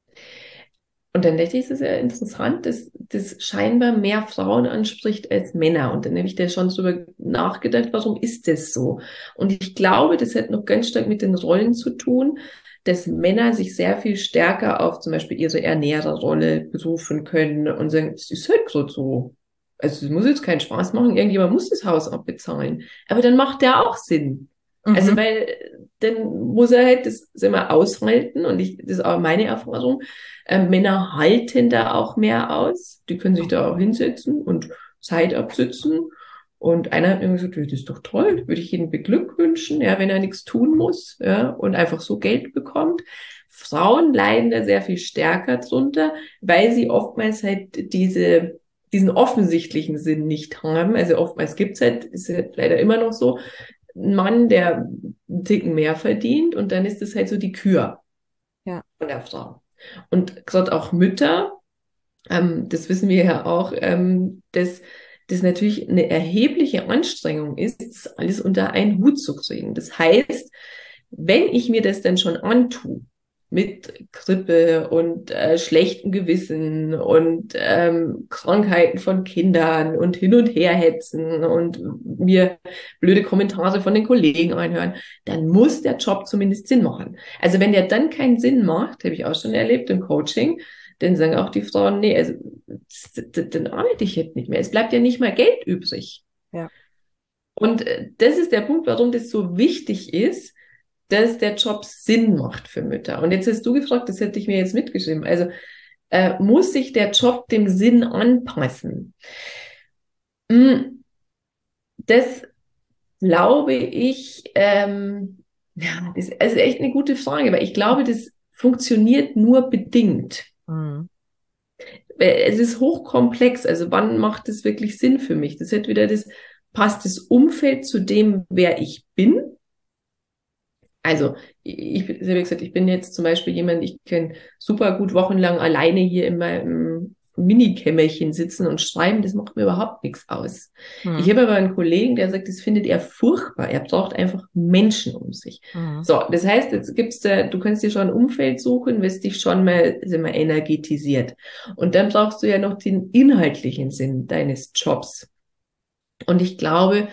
Und dann dachte ich, es ist ja interessant, dass das scheinbar mehr Frauen anspricht als Männer. Und dann habe ich da schon drüber nachgedacht, warum ist das so? Und ich glaube, das hat noch ganz stark mit den Rollen zu tun, dass Männer sich sehr viel stärker auf zum Beispiel ihre Ernährerrolle berufen können und sagen, es ist halt gerade so. Also es muss jetzt keinen Spaß machen, irgendjemand muss das Haus abbezahlen. Aber dann macht der auch Sinn. Also mhm. weil dann muss er halt das immer aushalten und das ist auch meine Erfahrung. Männer halten da auch mehr aus. Die können sich da auch hinsetzen und Zeit absitzen. Und einer hat mir gesagt, das ist doch toll, würde ich jedem beglückwünschen, ja, wenn er nichts tun muss, ja, und einfach so Geld bekommt. Frauen leiden da sehr viel stärker drunter, weil sie oftmals halt diesen offensichtlichen Sinn nicht haben. Also oftmals gibt's halt, ist halt leider immer noch so, einen Mann, der einen Ticken mehr verdient und dann ist es halt so die Kür Ja. von der Frau. Und gerade auch Mütter, das wissen wir ja auch, dass das natürlich eine erhebliche Anstrengung ist, das alles unter einen Hut zu kriegen. Das heißt, wenn ich mir das dann schon antue, mit Grippe und schlechtem Gewissen und Krankheiten von Kindern und hin und her hetzen und mir blöde Kommentare von den Kollegen anhören, dann muss der Job zumindest Sinn machen. Also wenn der dann keinen Sinn macht, habe ich auch schon erlebt im Coaching, dann sagen auch die Frauen, nee, also dann arbeite ich jetzt nicht mehr. Es bleibt ja nicht mal Geld übrig. Ja. Und das ist der Punkt, warum das so wichtig ist, dass der Job Sinn macht für Mütter. Und jetzt hast du gefragt, das hätte ich mir jetzt mitgeschrieben. Also muss sich der Job dem Sinn anpassen? Hm, das glaube ich, ja, das ist also echt eine gute Frage, weil ich glaube, das funktioniert nur bedingt. Mhm. Es ist hochkomplex. Also wann macht es wirklich Sinn für mich? Das hat wieder passt das Umfeld zu dem, wer ich bin? Also, ich habe gesagt, ich bin jetzt zum Beispiel jemand, ich kann super gut wochenlang alleine hier in meinem Minikämmerchen sitzen und schreiben, das macht mir überhaupt nichts aus. Ich Mhm. habe aber einen Kollegen, der sagt, das findet er furchtbar. Er braucht einfach Menschen um sich. Mhm. So, das heißt, jetzt du kannst dir schon ein Umfeld suchen, was dich schon mal, sag mal, energetisiert. Und dann brauchst du ja noch den inhaltlichen Sinn deines Jobs. Und ich glaube,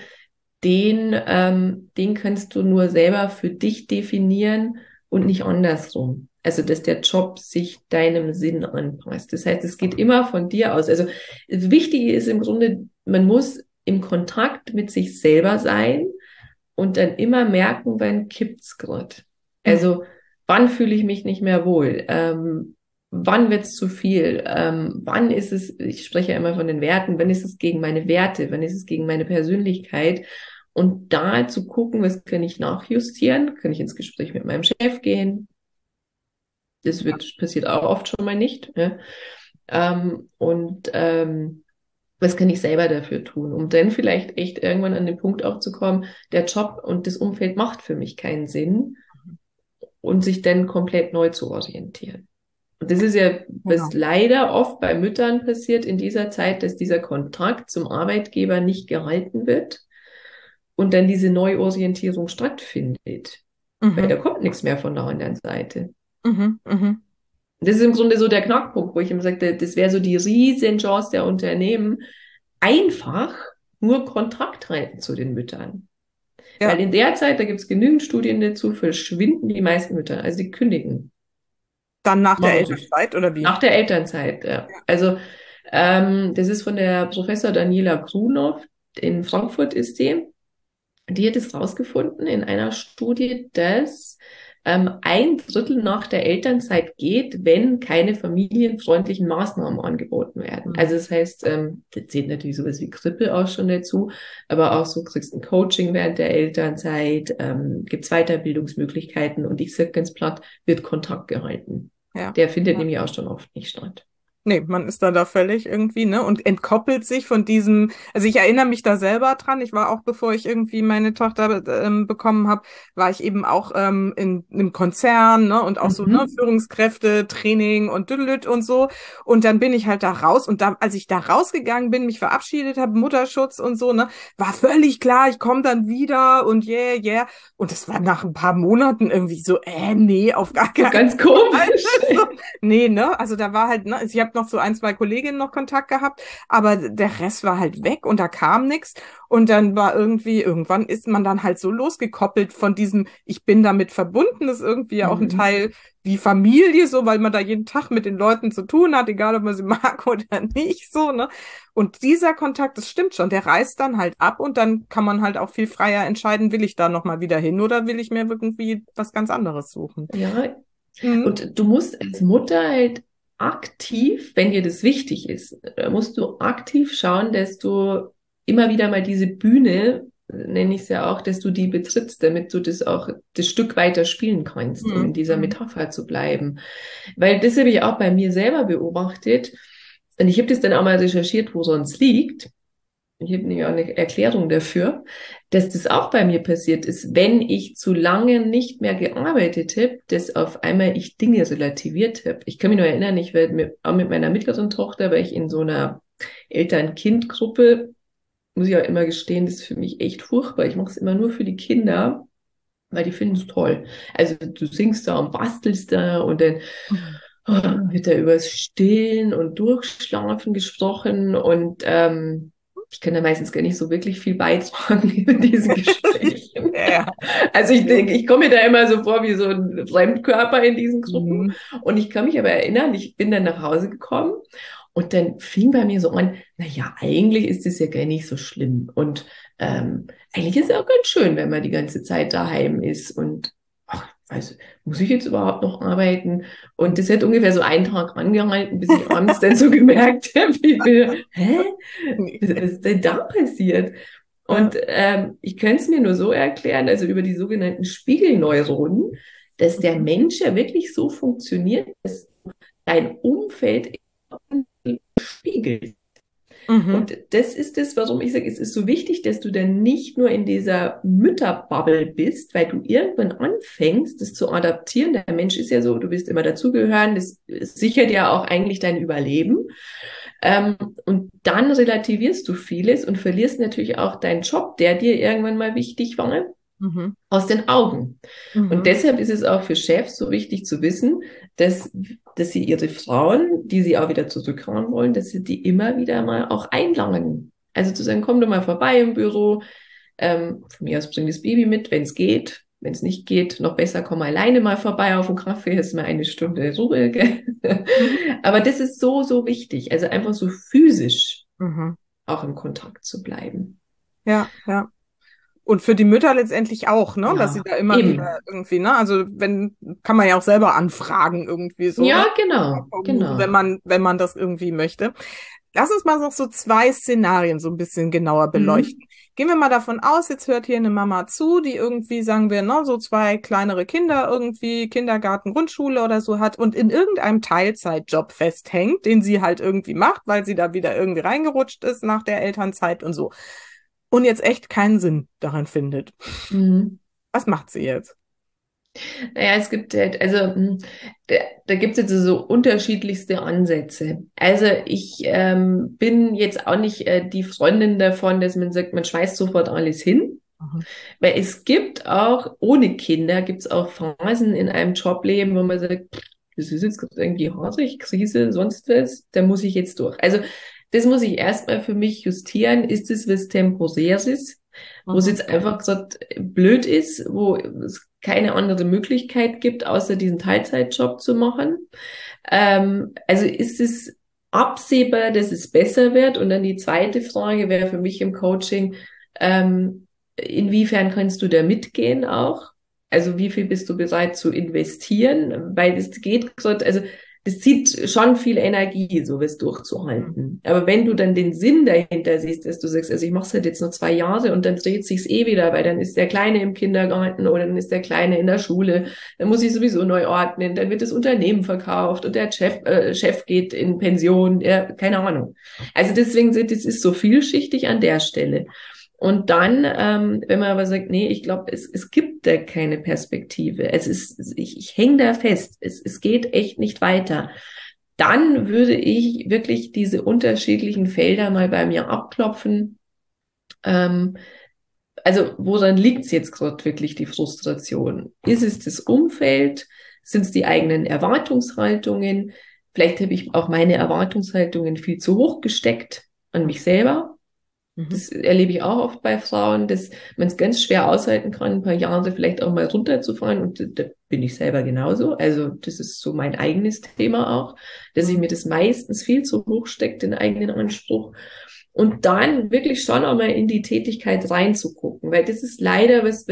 den kannst du nur selber für dich definieren und nicht andersrum. Also, dass der Job sich deinem Sinn anpasst. Das heißt, es geht immer von dir aus. Also, das Wichtige ist im Grunde, man muss im Kontakt mit sich selber sein und dann immer merken, wann kippt's gerade. Mhm. Also, wann fühle ich mich nicht mehr wohl? Wann wird's zu viel? Wann ist es, ich spreche ja immer von den Werten, wann ist es gegen meine Werte? Wann ist es gegen meine Persönlichkeit? Und da zu gucken, was kann ich nachjustieren? Kann ich ins Gespräch mit meinem Chef gehen? Passiert auch oft schon mal nicht. Ne? Was kann ich selber dafür tun, um dann vielleicht echt irgendwann an den Punkt auch zu kommen, der Job und das Umfeld macht für mich keinen Sinn und sich dann komplett neu zu orientieren. Und das ist ja, was Genau. leider oft bei Müttern passiert in dieser Zeit, dass dieser Kontakt zum Arbeitgeber nicht gehalten wird und dann diese Neuorientierung stattfindet. Weil Mhm. da kommt nichts mehr von der anderen Seite. Mhm. Mhm. Das ist im Grunde so der Knackpunkt, wo ich immer sagte, das wäre so die Riesenchance der Unternehmen, einfach nur Kontakt halten zu den Müttern. Weil Ja. in der Zeit, da gibt es genügend Studien dazu, verschwinden die meisten Mütter, also die kündigen. Dann nach der Machen Sie es. Elternzeit oder wie? Nach der Elternzeit, ja. Also das ist von der Professor Daniela Grunow, in Frankfurt ist die. Die hat es rausgefunden in einer Studie, dass ein Drittel nach der Elternzeit geht, wenn keine familienfreundlichen Maßnahmen angeboten werden. Mhm. Also das heißt, da zählt natürlich sowas wie Krippe auch schon dazu, aber auch so kriegst ein Coaching während der Elternzeit, gibt es Weiterbildungsmöglichkeiten und ich sage ganz platt, wird Kontakt gehalten. Ja. Der findet nämlich auch schon oft nicht statt. Nee, man ist da völlig irgendwie, ne, und entkoppelt sich von diesem, also ich erinnere mich da selber dran, ich war auch, bevor ich irgendwie meine Tochter bekommen habe, war ich eben auch in einem Konzern, ne, und auch so, ne, Mhm. Führungskräfte, Training und Düdelüt und so. Und dann bin ich halt da raus und da, als ich da rausgegangen bin, mich verabschiedet habe, Mutterschutz und so, ne, war völlig klar, ich komme dann wieder und yeah, yeah. Und das war nach ein paar Monaten irgendwie so, nee, auf gar So keinen ganz Fall. komisch. So, nee, ne? Also da war halt, ne, also ich habe noch so ein, zwei Kolleginnen noch Kontakt gehabt, aber der Rest war halt weg und da kam nichts. Und dann war irgendwie, irgendwann ist man dann halt so losgekoppelt von diesem, ich bin damit verbunden, ist irgendwie ja auch ein Mhm. Teil wie Familie, so, weil man da jeden Tag mit den Leuten zu tun hat, egal ob man sie mag oder nicht, so, ne? Und dieser Kontakt, das stimmt schon, der reißt dann halt ab und dann kann man halt auch viel freier entscheiden, will ich da nochmal wieder hin oder will ich mir irgendwie was ganz anderes suchen. Ja, Mhm. und du musst als Mutter halt aktiv, wenn dir das wichtig ist, musst du aktiv schauen, dass du immer wieder mal diese Bühne, nenne ich es ja auch, dass du die betrittst, damit du das auch das Stück weiter spielen kannst, um in Mhm. dieser Mhm. Metapher zu bleiben. Weil das habe ich auch bei mir selber beobachtet. Und ich habe das dann auch mal recherchiert, wo sonst liegt. Ich habe nämlich auch eine Erklärung dafür, dass das auch bei mir passiert ist, wenn ich zu lange nicht mehr gearbeitet habe, dass auf einmal ich Dinge relativiert habe. Ich kann mich nur erinnern, ich war auch mit meiner mittleren Tochter, war ich in so einer Eltern-Kind-Gruppe, muss ich auch immer gestehen, das ist für mich echt furchtbar. Ich mache es immer nur für die Kinder, weil die finden es toll. Also du singst da und bastelst da und dann Mhm. wird da über das Stillen und Durchschlafen gesprochen und ich kann da meistens gar nicht so wirklich viel beitragen in diesen Gesprächen. Ja. Also ich denke, ich komme mir da immer so vor wie so ein Fremdkörper in diesen Gruppen. Mhm. Und ich kann mich aber erinnern, ich bin dann nach Hause gekommen und dann fing bei mir so an, naja, eigentlich ist es ja gar nicht so schlimm. Und eigentlich ist es auch ganz schön, wenn man die ganze Zeit daheim ist und ach, weiß, muss ich jetzt überhaupt noch arbeiten? Und das hat ungefähr so einen Tag angehalten, bis ich abends dann so gemerkt habe, hä? Was ist denn da passiert? Ja. Und ich könnte es mir nur so erklären, also über die sogenannten Spiegelneuronen, dass der Mensch ja wirklich so funktioniert, dass dein Umfeld spiegelt. Mhm. Und das ist das, warum ich sage, es ist so wichtig, dass du dann nicht nur in dieser Mütterbubble bist, weil du irgendwann anfängst, das zu adaptieren. Der Mensch ist ja so, du willst immer dazugehören, das sichert ja auch eigentlich dein Überleben. Ähm, und dann relativierst du vieles und verlierst natürlich auch deinen Job, der dir irgendwann mal wichtig war, Mhm. aus den Augen. Und Mhm. deshalb ist es auch für Chefs so wichtig zu wissen, dass sie ihre Frauen, die sie auch wieder zurückhauen wollen, dass sie die immer wieder mal auch einlangen. Also zu sagen, komm doch mal vorbei im Büro, von mir aus bring das Baby mit, wenn es geht. Wenn es nicht geht, noch besser, komm alleine mal vorbei auf den Kaffee, ist mal eine Stunde Ruhe. Gell? Mhm. Aber das ist so, so wichtig. Also einfach so physisch Mhm. auch im Kontakt zu bleiben. Ja, ja. Und für die Mütter letztendlich auch, ne? Dass sie Ja, da immer wieder eben. irgendwie, ne? Also wenn, kann man ja auch selber anfragen irgendwie so, ne? Ja, genau, Wenn genau. man das irgendwie möchte. Lass uns mal noch so zwei Szenarien so ein bisschen genauer Mhm. beleuchten. Gehen wir mal davon aus, jetzt hört hier eine Mama zu, die irgendwie, sagen wir, ne, so zwei kleinere Kinder irgendwie, Kindergarten, Grundschule oder so hat und in irgendeinem Teilzeitjob festhängt, den sie halt irgendwie macht, weil sie da wieder irgendwie reingerutscht ist nach der Elternzeit und so. Und jetzt echt keinen Sinn daran findet. Mhm. Was macht sie jetzt? Naja, es gibt halt, also da gibt es jetzt so unterschiedlichste Ansätze. Also ich bin jetzt auch nicht die Freundin davon, dass man sagt, man schmeißt sofort alles hin. Mhm. Weil es gibt auch, ohne Kinder, gibt es auch Phasen in einem Jobleben, wo man sagt, pff, das ist jetzt gerade irgendwie haarig, Krise, sonst was, da muss ich jetzt durch. Also das muss ich erstmal für mich justieren. Ist es was Temporäres, wo es Mhm. jetzt einfach gesagt blöd ist, wo es keine andere Möglichkeit gibt, außer diesen Teilzeitjob zu machen. Also ist es absehbar, dass es besser wird? Und dann die zweite Frage wäre für mich im Coaching, inwiefern kannst du da mitgehen auch? Also wie viel bist du bereit zu investieren? Weil es geht gerade, also das zieht schon viel Energie, sowas durchzuhalten. Aber wenn du dann den Sinn dahinter siehst, dass du sagst, also ich mache es halt jetzt nur 2 Jahre und dann dreht sich's eh wieder, weil dann ist der Kleine im Kindergarten oder dann ist der Kleine in der Schule, dann muss ich sowieso neu ordnen, dann wird das Unternehmen verkauft und der Chef geht in Pension, ja, keine Ahnung. Also deswegen das ist so vielschichtig an der Stelle. Und dann, wenn man aber sagt, nee, ich glaube, es gibt da keine Perspektive. Ich hänge da fest. Es geht echt nicht weiter. Dann würde ich wirklich diese unterschiedlichen Felder mal bei mir abklopfen. Also woran liegt es jetzt gerade wirklich, die Frustration? Ist es das Umfeld? Sind es die eigenen Erwartungshaltungen? Vielleicht habe ich auch meine Erwartungshaltungen viel zu hoch gesteckt an mich selber. Das erlebe ich auch oft bei Frauen, dass man es ganz schwer aushalten kann, ein paar Jahre vielleicht auch mal runterzufahren. Und da bin ich selber genauso. Also das ist so mein eigenes Thema auch, dass ich mir das meistens viel zu hoch steckt, den eigenen Anspruch. Und dann wirklich schon auch mal in die Tätigkeit reinzugucken, weil das ist leider was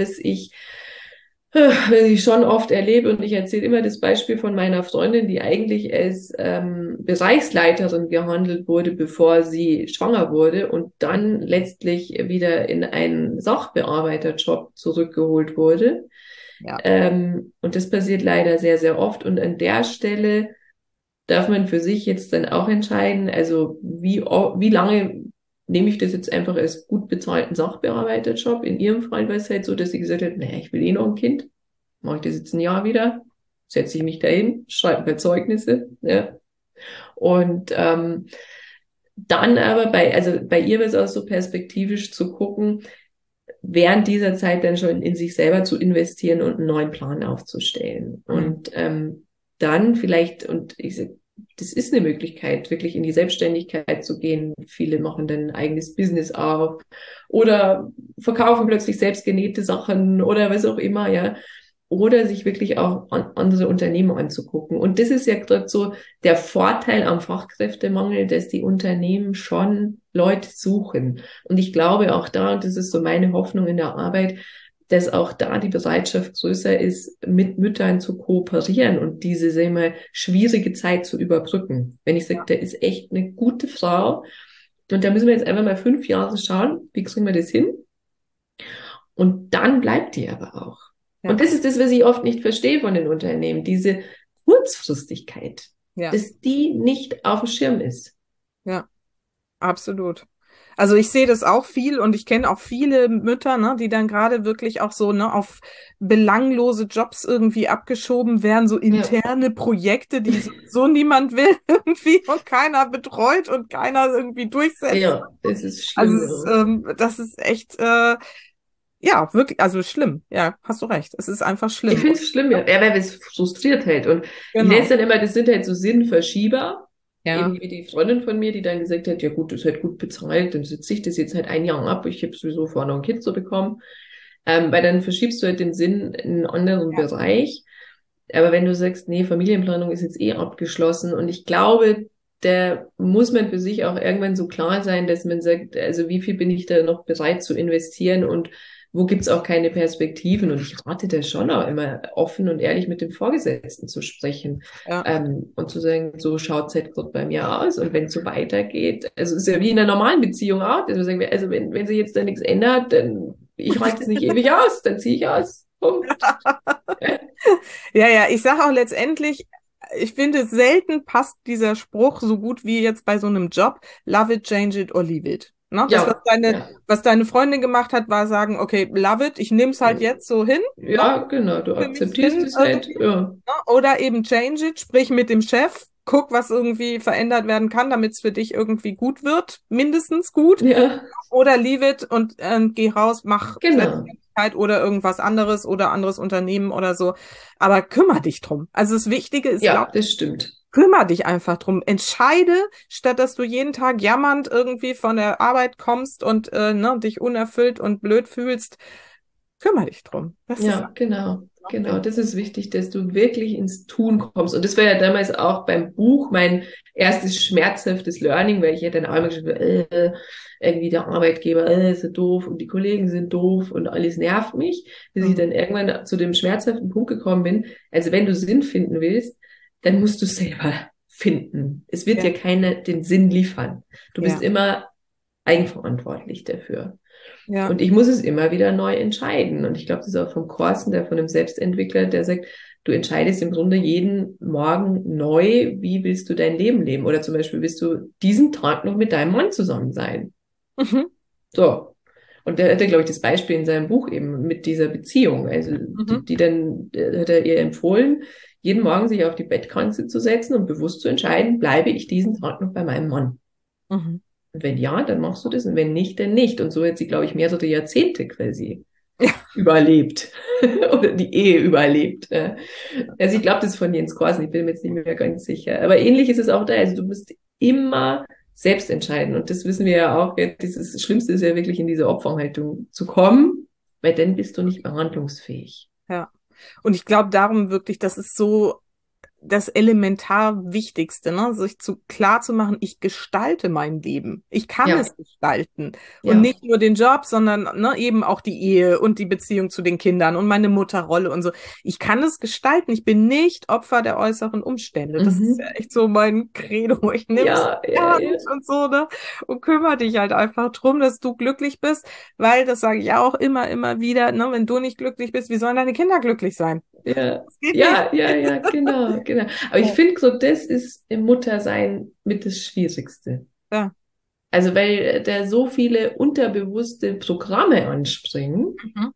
ich schon oft erlebe, und ich erzähle immer das Beispiel von meiner Freundin, die eigentlich als Bereichsleiterin gehandelt wurde, bevor sie schwanger wurde und dann letztlich wieder in einen Sachbearbeiterjob zurückgeholt wurde. Ja. Und das passiert leider sehr, sehr oft. Und an der Stelle darf man für sich jetzt dann auch entscheiden, also wie lange nehme ich das jetzt einfach als gut bezahlten Sachbearbeiterjob. In ihrem Fall war es halt so, dass sie gesagt hat, naja, ich will eh noch ein Kind. Mache ich das jetzt ein Jahr wieder? Setze ich mich dahin, schreibe ein paar Zeugnisse. Ja. Und dann aber bei ihr war es auch so perspektivisch zu gucken, während dieser Zeit dann schon in sich selber zu investieren und einen neuen Plan aufzustellen. Und dann vielleicht, und ich sage, das ist eine Möglichkeit, wirklich in die Selbstständigkeit zu gehen. Viele machen dann ein eigenes Business auf oder verkaufen plötzlich selbstgenähte Sachen oder was auch immer, ja. Oder sich wirklich auch andere Unternehmen anzugucken. Und das ist ja gerade so der Vorteil am Fachkräftemangel, dass die Unternehmen schon Leute suchen. Und ich glaube auch da, und das ist so meine Hoffnung in der Arbeit, dass auch da die Bereitschaft größer ist, mit Müttern zu kooperieren und diese, sagen wir mal, schwierige Zeit zu überbrücken. Wenn ich sage, da ist echt eine gute Frau und da müssen wir jetzt einfach mal 5 Jahre schauen, wie kriegen wir das hin? Und dann bleibt die aber auch. Ja. Und das ist das, was ich oft nicht verstehe von den Unternehmen, diese Kurzfristigkeit, dass die nicht auf dem Schirm ist. Ja, absolut. Also ich sehe das auch viel und ich kenne auch viele Mütter, ne, die dann gerade wirklich auch so auf belanglose Jobs irgendwie abgeschoben werden, so interne Projekte, die so niemand will irgendwie und keiner betreut und keiner irgendwie durchsetzt. Ja, das ist schlimm. Also das ist echt, ja, wirklich, also schlimm. Ja, hast du recht. Es ist einfach schlimm. Ich finde es schlimm, ja, weil es frustriert halt. Und ich nenne es dann immer, das sind halt so Sinnverschieber. Ja. Eben wie die Freundin von mir, die dann gesagt hat, ja gut, das ist halt gut bezahlt, dann sitze ich das jetzt halt 1 Jahr ab, ich habe sowieso vor, noch ein Kind zu bekommen. Weil dann verschiebst du halt den Sinn in einen anderen Bereich. Aber wenn du sagst, nee, Familienplanung ist jetzt eh abgeschlossen, und ich glaube, da muss man für sich auch irgendwann so klar sein, dass man sagt, also wie viel bin ich da noch bereit zu investieren und wo gibt's auch keine Perspektiven. Und ich rate da schon auch immer, offen und ehrlich mit dem Vorgesetzten zu sprechen. Ja. Und zu sagen, so schaut's halt gerade bei mir aus. Und wenn es so weitergeht, also es ist ja wie in einer normalen Beziehung auch, dass wir sagen, also wenn sich jetzt da nichts ändert, dann ich halte es nicht ewig aus, dann ziehe ich aus. Punkt. Ja, ich sage auch letztendlich, ich finde, selten passt dieser Spruch so gut wie jetzt bei so einem Job, love it, change it or leave it. Ne? Ja, was deine Freundin gemacht hat, war sagen, okay, love it, ich nehme es halt jetzt so hin. Ja, genau, du akzeptierst es halt. Ja. Oder eben change it, sprich mit dem Chef, guck, was irgendwie verändert werden kann, damit es für dich irgendwie gut wird, mindestens gut. Ja. Oder leave it und geh raus, mach Selbstständigkeit oder irgendwas anderes oder anderes Unternehmen oder so. Aber kümmere dich drum. Also das Wichtige ist, das stimmt. Kümmere dich einfach drum. Entscheide, statt dass du jeden Tag jammernd irgendwie von der Arbeit kommst und dich unerfüllt und blöd fühlst. Kümmere kümmere dich drum. Das ist Ja, genau. Genau, okay. das ist wichtig, dass du wirklich ins Tun kommst. Und das war ja damals auch beim Buch mein erstes schmerzhaftes Learning, weil ich ja dann auch immer gesagt habe, irgendwie der Arbeitgeber, ist so doof und die Kollegen sind doof und alles nervt mich, bis ich dann irgendwann zu dem schmerzhaften Punkt gekommen bin. Also wenn du Sinn finden willst, dann musst du selber finden. Es wird Ja, ja keiner den Sinn liefern. Du bist ja, immer eigenverantwortlich dafür. ja. Und ich muss es immer wieder neu entscheiden. Und ich glaube, das ist auch vom Corsten, der von einem Selbstentwickler, der sagt, du entscheidest im Grunde jeden Morgen neu, wie willst du dein Leben leben? Oder zum Beispiel, willst du diesen Tag noch mit deinem Mann zusammen sein? Mhm. So. Und der hatte, glaube ich, das Beispiel in seinem Buch eben mit dieser Beziehung. Also, Mhm. die dann, hat er ihr empfohlen, jeden Morgen sich auf die Bettkante zu setzen und bewusst zu entscheiden, bleibe ich diesen Tag noch bei meinem Mann? Mhm. Und wenn ja, dann machst du das und wenn nicht, dann nicht. Und so hat sie, glaube ich, mehrere Jahrzehnte quasi Ja. überlebt oder die Ehe überlebt. Also ich glaube, das ist von Jens Korsen, ich bin mir jetzt nicht mehr ganz sicher. Aber ähnlich ist es auch da. Also du musst immer selbst entscheiden. Und das wissen wir ja auch. Ja, das Schlimmste ist ja wirklich in diese Opferhaltung zu kommen, weil dann bist du nicht behandlungsfähig. Ja. Und ich glaube darum wirklich, das ist so das elementar Wichtigste, ne? Sich klar zu machen, ich gestalte mein Leben. Ich kann Ja, es gestalten. Und ja. nicht nur den Job, sondern ne, eben auch die Ehe und die Beziehung zu den Kindern und meine Mutterrolle und so. Ich kann es gestalten. Ich bin nicht Opfer der äußeren Umstände. Das ist ja Mhm. echt so mein Credo. Ich nimm's Ja, in die ja, ja. Hand und so, ne? Und kümmere dich halt einfach drum, dass du glücklich bist, weil das sage ich auch immer wieder, ne? Wenn du nicht glücklich bist, wie sollen deine Kinder glücklich sein? Ja, Das geht nicht. ja, ja, ja, genau, genau. Aber ich Ja. finde so, das ist im Muttersein mit das Schwierigste. Ja. Also, weil da so viele unterbewusste Programme anspringen, Mhm.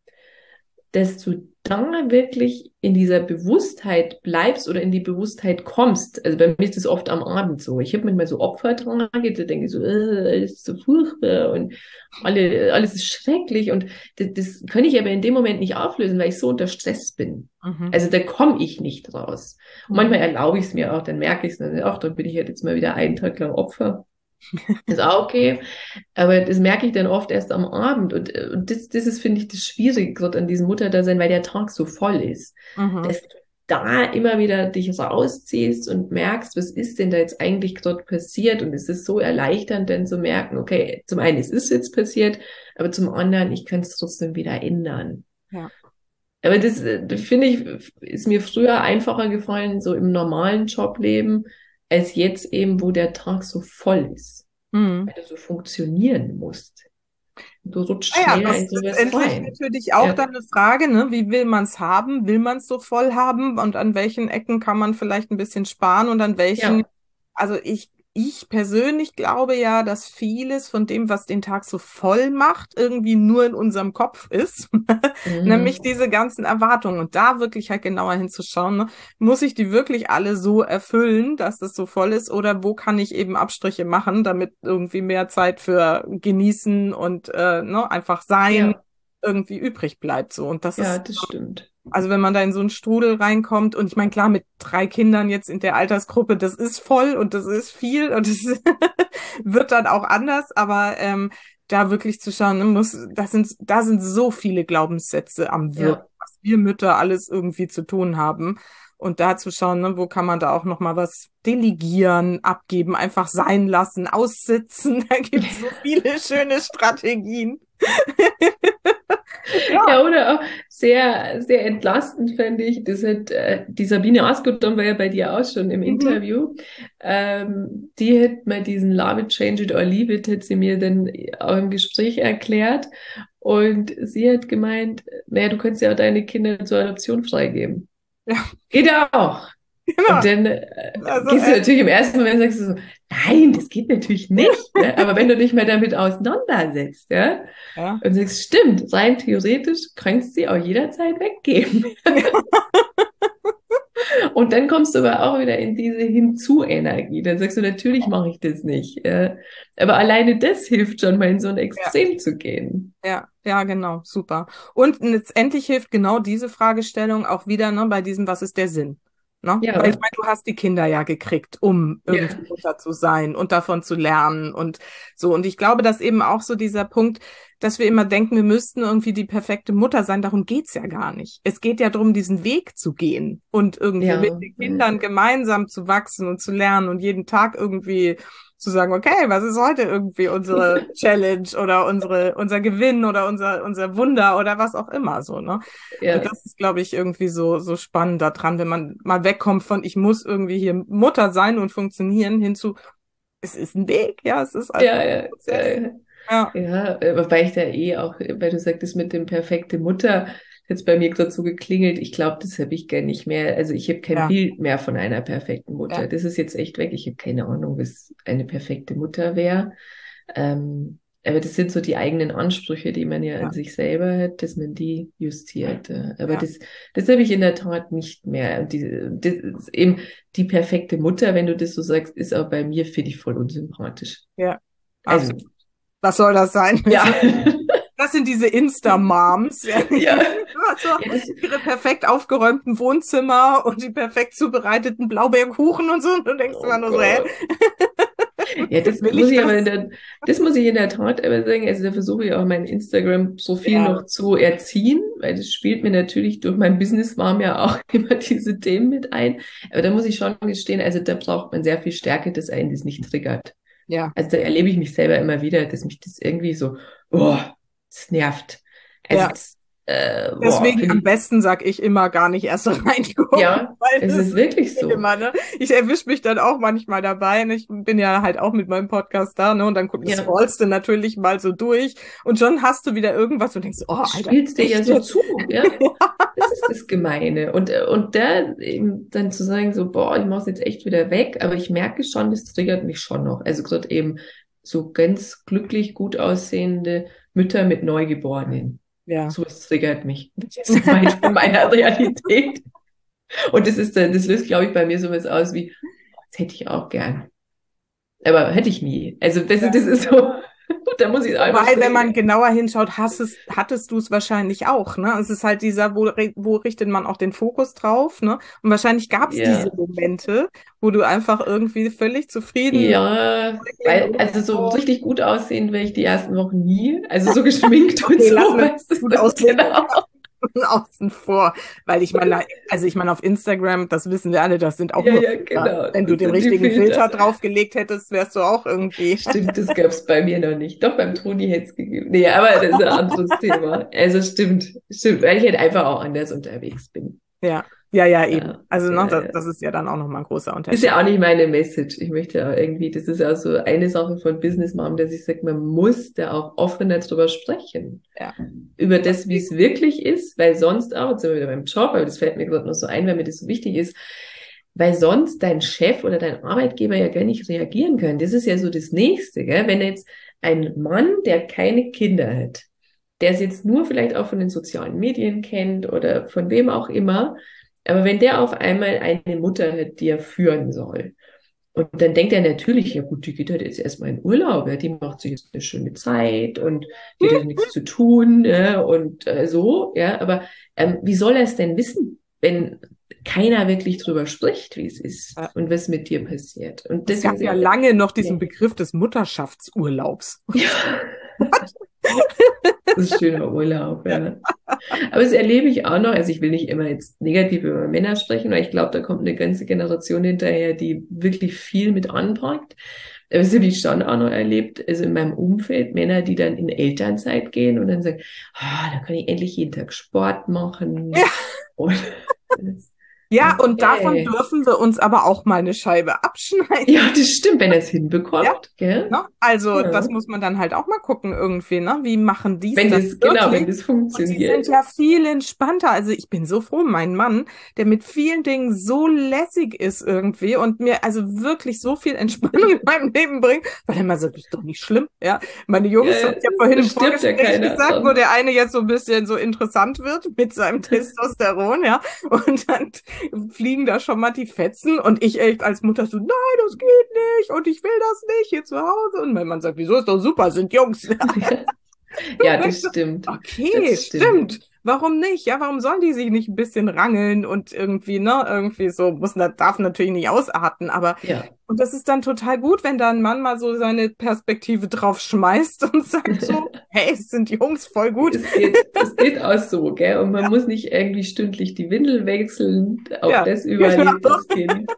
dass du da wirklich in dieser Bewusstheit bleibst oder in die Bewusstheit kommst. Also bei mir ist das oft am Abend so. Ich habe manchmal so Opfertage, da denke ich so, alles ist so furchtbar und alles ist schrecklich. Und das kann ich aber in dem Moment nicht auflösen, weil ich so unter Stress bin. Mhm. Also da komme ich nicht raus. Und Mhm. manchmal erlaube ich es mir auch, dann merke ich es, dann, ach, dann bin ich halt jetzt mal wieder einen Tag lang Opfer. Ist auch okay. Aber das merke ich dann oft erst am Abend. Und das ist, finde ich, das Schwierige gerade an diesem Mutterdasein, weil der Tag so voll ist. Mhm. Dass du da immer wieder dich rausziehst und merkst, was ist denn da jetzt eigentlich gerade passiert? Und es ist so erleichternd, dann zu merken, okay, zum einen, es ist jetzt passiert, aber zum anderen, ich kann es trotzdem wieder ändern. Ja. Aber das finde ich, ist mir früher einfacher gefallen, so im normalen Jobleben, als jetzt eben, wo der Tag so voll ist, Mhm. weil du so funktionieren musst. Du rutscht Naja, schneller das in ist sowas letztendlich rein. natürlich auch Ja, dann eine Frage, ne? Wie will man es haben? Will man es so voll haben? Und an welchen Ecken kann man vielleicht ein bisschen sparen und an welchen, ja. also ich persönlich glaube ja, dass vieles von dem, was den Tag so voll macht, irgendwie nur in unserem Kopf ist. Nämlich Mhm. diese ganzen Erwartungen. Und da wirklich halt genauer hinzuschauen, ne? Muss ich die wirklich alle so erfüllen, dass das so voll ist? Oder wo kann ich eben Abstriche machen, damit irgendwie mehr Zeit für Genießen und ne, einfach sein Ja, irgendwie übrig bleibt? So. Und das ja, ist das stimmt. also wenn man da in so einen Strudel reinkommt und ich meine, klar, mit 3 Kindern jetzt in der Altersgruppe, das ist voll und das ist viel und es wird dann auch anders, aber da wirklich zu schauen, ne, da sind so viele Glaubenssätze am Wirken, Ja, was wir Mütter alles irgendwie zu tun haben. Und da zu schauen, ne, wo kann man da auch noch mal was delegieren, abgeben, einfach sein lassen, aussitzen. Da gibt es so viele schöne Strategien. Ja. ja, oder auch sehr, sehr entlastend fände ich, das hat die Sabine Asgut, dann war ja bei dir auch schon im Mhm. Interview, die hat mal diesen Love it, change it or leave it, hat sie mir dann auch im Gespräch erklärt und sie hat gemeint, naja, du kannst ja auch deine Kinder zur Adoption freigeben. Ja, Geht ja auch. Und genau. dann Also, gehst du natürlich im ersten Moment sagst du so, nein, das geht natürlich nicht. Ja? Aber wenn du dich mal damit auseinandersetzt, ja, ja. und sagst, stimmt, rein theoretisch kannst du sie auch jederzeit weggeben. Und dann kommst du aber auch wieder in diese Hinzu-Energie. Dann sagst du, natürlich mache ich das nicht. Aber alleine das hilft schon mal in so ein Ja, Extrem zu gehen. ja, ja, genau, super. Und letztendlich hilft genau diese Fragestellung auch wieder, ne, bei diesem, was ist der Sinn? Ne? Weil ich Ja, meine, du hast die Kinder ja gekriegt, um ja, irgendwie Mutter zu sein und davon zu lernen und so. Und ich glaube, dass eben auch so dieser Punkt, dass wir immer denken, wir müssten irgendwie die perfekte Mutter sein. Darum geht's ja gar nicht. Es geht ja darum, diesen Weg zu gehen und irgendwie mit ja, den Kindern gemeinsam zu wachsen und zu lernen und jeden Tag irgendwie zu sagen, okay, was ist heute irgendwie unsere Challenge oder unser Gewinn oder unser Wunder oder was auch immer so, ne? Und ja, das ist, glaube ich, irgendwie so spannend daran, wenn man mal wegkommt von, ich muss irgendwie hier Mutter sein und funktionieren, hinzu, es ist ein Weg, ja, es ist einfach ja, ein ja, Prozess. ja. Ja, Ja, wobei ich da auch, weil du sagtest mit dem perfekte Mutter, jetzt bei mir gerade so geklingelt, ich glaube, das habe ich gar nicht mehr. Also ich habe kein ja, Bild mehr von einer perfekten ja, Mutter. Das ist jetzt echt weg. Ich habe keine Ahnung, was eine perfekte Mutter wäre. Aber das sind so die eigenen Ansprüche, die man ja an ja, sich selber hat, dass man die justiert. Aber ja, das habe ich in der Tat nicht mehr. Und das ist eben die perfekte Mutter, wenn du das so sagst, ist auch bei mir, finde ich, voll unsympathisch. ja, Also, absolut. Was soll das sein? ja. Das sind diese Insta-Moms, ja, die Ja, immer so ja, das, ihre perfekt aufgeräumten Wohnzimmer und die perfekt zubereiteten Blaubeerkuchen und so. Und du denkst immer oh nur so, hä, Gott. Ja, will ich das? das muss ich in der Tat aber sagen. Also da versuche ich auch mein Instagram-Profil Ja, noch zu erziehen, weil das spielt mir natürlich durch mein Business warm ja auch immer diese Themen mit ein. Aber da muss ich schon gestehen, also da braucht man sehr viel Stärke, dass einen das nicht triggert. ja, Also da erlebe ich mich selber immer wieder, dass mich das irgendwie so, oh, das nervt. Also ja. das, Deswegen finde am ich, besten sag ich immer gar nicht erst reingucken, ja, weil es das ist wirklich ist so. immer, ne? Ich erwische mich dann auch manchmal dabei. Und ich bin ja halt auch mit meinem Podcast da, ne? Und dann Ja. scrollst du natürlich mal so durch und schon hast du wieder irgendwas und denkst, oh, Alter, Spielst dir ja echt so jetzt? zu, ja. Das ist das Gemeine. Und da eben dann zu sagen, so, boah, ich mach's jetzt echt wieder weg, aber ich merke schon, das triggert mich schon noch. Also gerade eben so ganz glücklich, gut aussehende Mütter mit Neugeborenen. Ja. Sowas triggert mich. Das ist so weit von meiner Realität. Und das ist dann, das löst, glaube ich, bei mir sowas aus wie, oh, das hätte ich auch gern. Aber hätte ich nie. Also das ist so, da muss ich einfach Wobei, wenn sagen, man genauer hinschaut, hattest du es wahrscheinlich auch, ne? Es ist halt dieser, wo richtet man auch den Fokus drauf, ne? Und wahrscheinlich gab es diese ja. Momente, wo du einfach irgendwie völlig zufrieden Ja, weil, und also so so, richtig gut aussehen will ich die ersten Wochen nie. Also so geschminkt und okay, so, lassen wir weißt du, gut das, aussehen genau. außen vor. Weil ich meine, also ich meine, auf Instagram, das wissen wir alle, das sind auch Ja, nur ja, Filter. genau. Wenn du Das den sind die richtigen Filter. Filter draufgelegt hättest, wärst du auch irgendwie. Stimmt, das gab es bei mir noch nicht. Doch, beim Toni hätte es gegeben. Nee, aber das ist ein anderes Thema. Also stimmt, weil ich halt einfach auch anders unterwegs bin. Ja, ja, ja, eben. Ja, Also, ne, ja, das, ja. das ist ja dann auch nochmal ein großer Ist Unterschied. ja auch nicht meine Message. Ich möchte ja irgendwie, das ist ja so eine Sache von Business Mom, dass ich sage, man muss da auch offener drüber sprechen. Ja. Über das, wie es wirklich ist, weil sonst auch, jetzt sind wir wieder beim Job, aber das fällt mir gerade noch so ein, weil mir das so wichtig ist, weil sonst dein Chef oder dein Arbeitgeber ja gar nicht reagieren kann. Das ist ja so das Nächste, gell? Wenn jetzt ein Mann, der keine Kinder hat, der es jetzt nur vielleicht auch von den sozialen Medien kennt oder von wem auch immer, aber wenn der auf einmal eine Mutter hat, die er führen soll, und dann denkt er natürlich, ja gut, die geht halt jetzt erstmal in Urlaub, ja, die macht sich jetzt eine schöne Zeit und die hat ja nichts zu tun, ja, und so, ja, aber wie soll er es denn wissen, wenn keiner wirklich drüber spricht, wie es ist Ja. und was mit dir passiert? Und Es deswegen gab ja sage lange noch ich, diesen Begriff des Mutterschaftsurlaubs. ja, das ist schöner Urlaub, ja. Aber das erlebe ich auch noch, also ich will nicht immer jetzt negativ über Männer sprechen, weil ich glaube, da kommt eine ganze Generation hinterher, die wirklich viel mit anpackt. Aber das habe ich schon auch noch erlebt, also in meinem Umfeld, Männer, die dann in Elternzeit gehen und dann sagen, ah, da kann ich endlich jeden Tag Sport machen. Ja. Und Ja, und davon okay. dürfen wir uns aber auch mal eine Scheibe abschneiden. Ja, das stimmt, wenn er es Ja, hinbekommt, gell? ne? Also, Ja. das muss man dann halt auch mal gucken irgendwie, ne? Wie machen die es Wenn dann das, genau, wirklich? wenn das Und die sind funktioniert. ja viel entspannter. Also ich bin so froh, mein Mann, der mit vielen Dingen so lässig ist irgendwie und mir also wirklich so viel Entspannung in meinem Leben bringt, weil er immer sagt, ist doch nicht schlimm, ja. Meine Ja, Jungs, ich habe vorhin da im stirbt ja Vorgespräch keiner gesagt, wo dran. der eine jetzt so ein bisschen so interessant wird mit seinem Testosteron, ja. Und dann fliegen da schon mal die Fetzen und ich echt als Mutter so, nein, das geht nicht und ich will das nicht hier zu Hause. Und mein Mann sagt, wieso ist doch super, sind Jungs. Ja, das stimmt. Okay, Das stimmt. stimmt. Warum nicht? Ja, warum sollen die sich nicht ein bisschen rangeln und irgendwie, ne, irgendwie so, darf natürlich nicht ausarten, aber, Ja. und das ist dann total gut, wenn da ein Mann mal so seine Perspektive drauf schmeißt und sagt so, hey, es sind Jungs, voll gut. Es geht auch so, gell? Und man muss nicht irgendwie stündlich die Windel wechseln. Auch Ja, das genau. überlebt das Kind.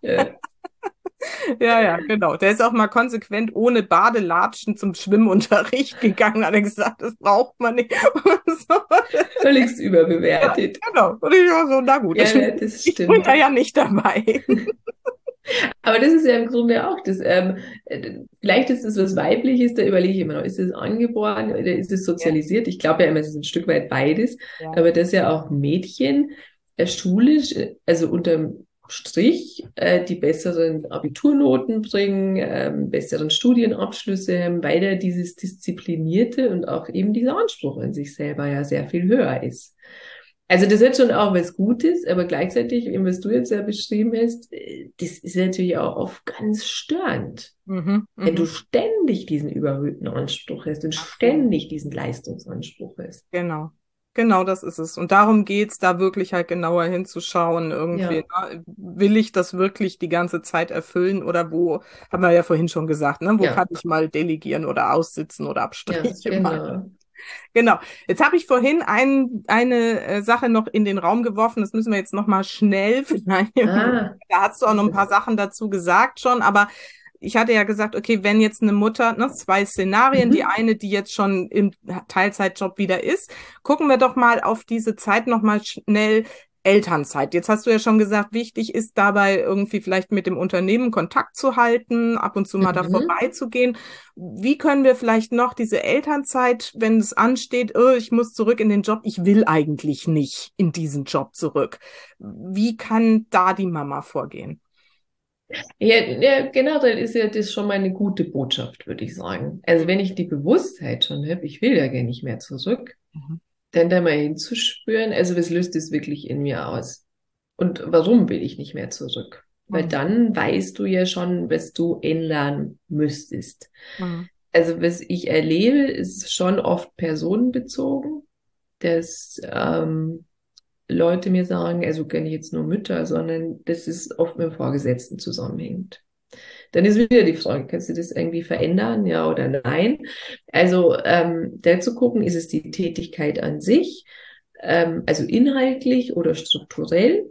Ja, ja, genau. Der ist auch mal konsequent ohne Badelatschen zum Schwimmunterricht gegangen, hat er gesagt, das braucht man nicht. Und so. Völlig Ja, überbewertet. genau. Und ich war so, na gut, Ja, das ich bin stimmt. da ja nicht dabei. Aber das ist ja im Grunde auch das. Vielleicht ist es was Weibliches, da überlege ich immer noch, ist es angeboren oder ist es Ja, sozialisiert? Ich glaube ja immer, es ist ein Stück weit beides. ja. Aber dass ja auch Mädchen schulisch, also unterm Strich, die besseren Abiturnoten bringen, besseren Studienabschlüsse haben, weil ja dieses Disziplinierte und auch eben dieser Anspruch an sich selber ja sehr viel höher ist. Also das ist schon auch was Gutes, aber gleichzeitig, eben was du jetzt ja beschrieben hast, das ist natürlich auch oft ganz störend, Mhm, wenn du mhm. ständig diesen überhöhten Anspruch hast und Absolut. ständig diesen Leistungsanspruch hast. Genau. Genau, das ist es. Und darum geht's, da wirklich halt genauer hinzuschauen, irgendwie, Ja, ne? Will ich das wirklich die ganze Zeit erfüllen oder wo, haben wir ja vorhin schon gesagt, ne? Wo kann ja, ich mal delegieren oder aussitzen oder ja, Abstriche machen? genau. Genau. Jetzt habe ich vorhin eine Sache noch in den Raum geworfen. Das müssen wir jetzt noch mal schnell vielleicht. Ah, Da hast du auch was noch ist ein paar das? Sachen dazu gesagt schon, aber ich hatte ja gesagt, okay, wenn jetzt eine Mutter, ne, zwei Szenarien, die Mhm. eine, die jetzt schon im Teilzeitjob wieder ist, gucken wir doch mal auf diese Zeit noch mal schnell. Elternzeit. Jetzt hast du ja schon gesagt, wichtig ist dabei irgendwie vielleicht mit dem Unternehmen Kontakt zu halten, ab und zu mal da Mhm. vorbeizugehen. Wie können wir vielleicht noch diese Elternzeit, wenn es ansteht, oh, ich muss zurück in den Job, ich will eigentlich nicht in diesen Job zurück. Wie kann da die Mama vorgehen? Ja, ja, generell ist ja das schon mal eine gute Botschaft, würde ich sagen. Also wenn ich die Bewusstheit schon habe, ich will ja gar nicht mehr zurück, Mhm. dann da mal hinzuspüren, also was löst das wirklich in mir aus? Und warum will ich nicht mehr zurück? Weil Mhm. dann weißt du ja schon, was du ändern müsstest. Mhm. Also was ich erlebe, ist schon oft personenbezogen, dass Leute mir sagen, also gar nicht jetzt nur Mütter, sondern dass es oft mit dem Vorgesetzten zusammenhängt. Dann ist wieder die Frage, kannst du das irgendwie verändern, ja oder nein? Also da zu gucken, ist es die Tätigkeit an sich, also inhaltlich oder strukturell?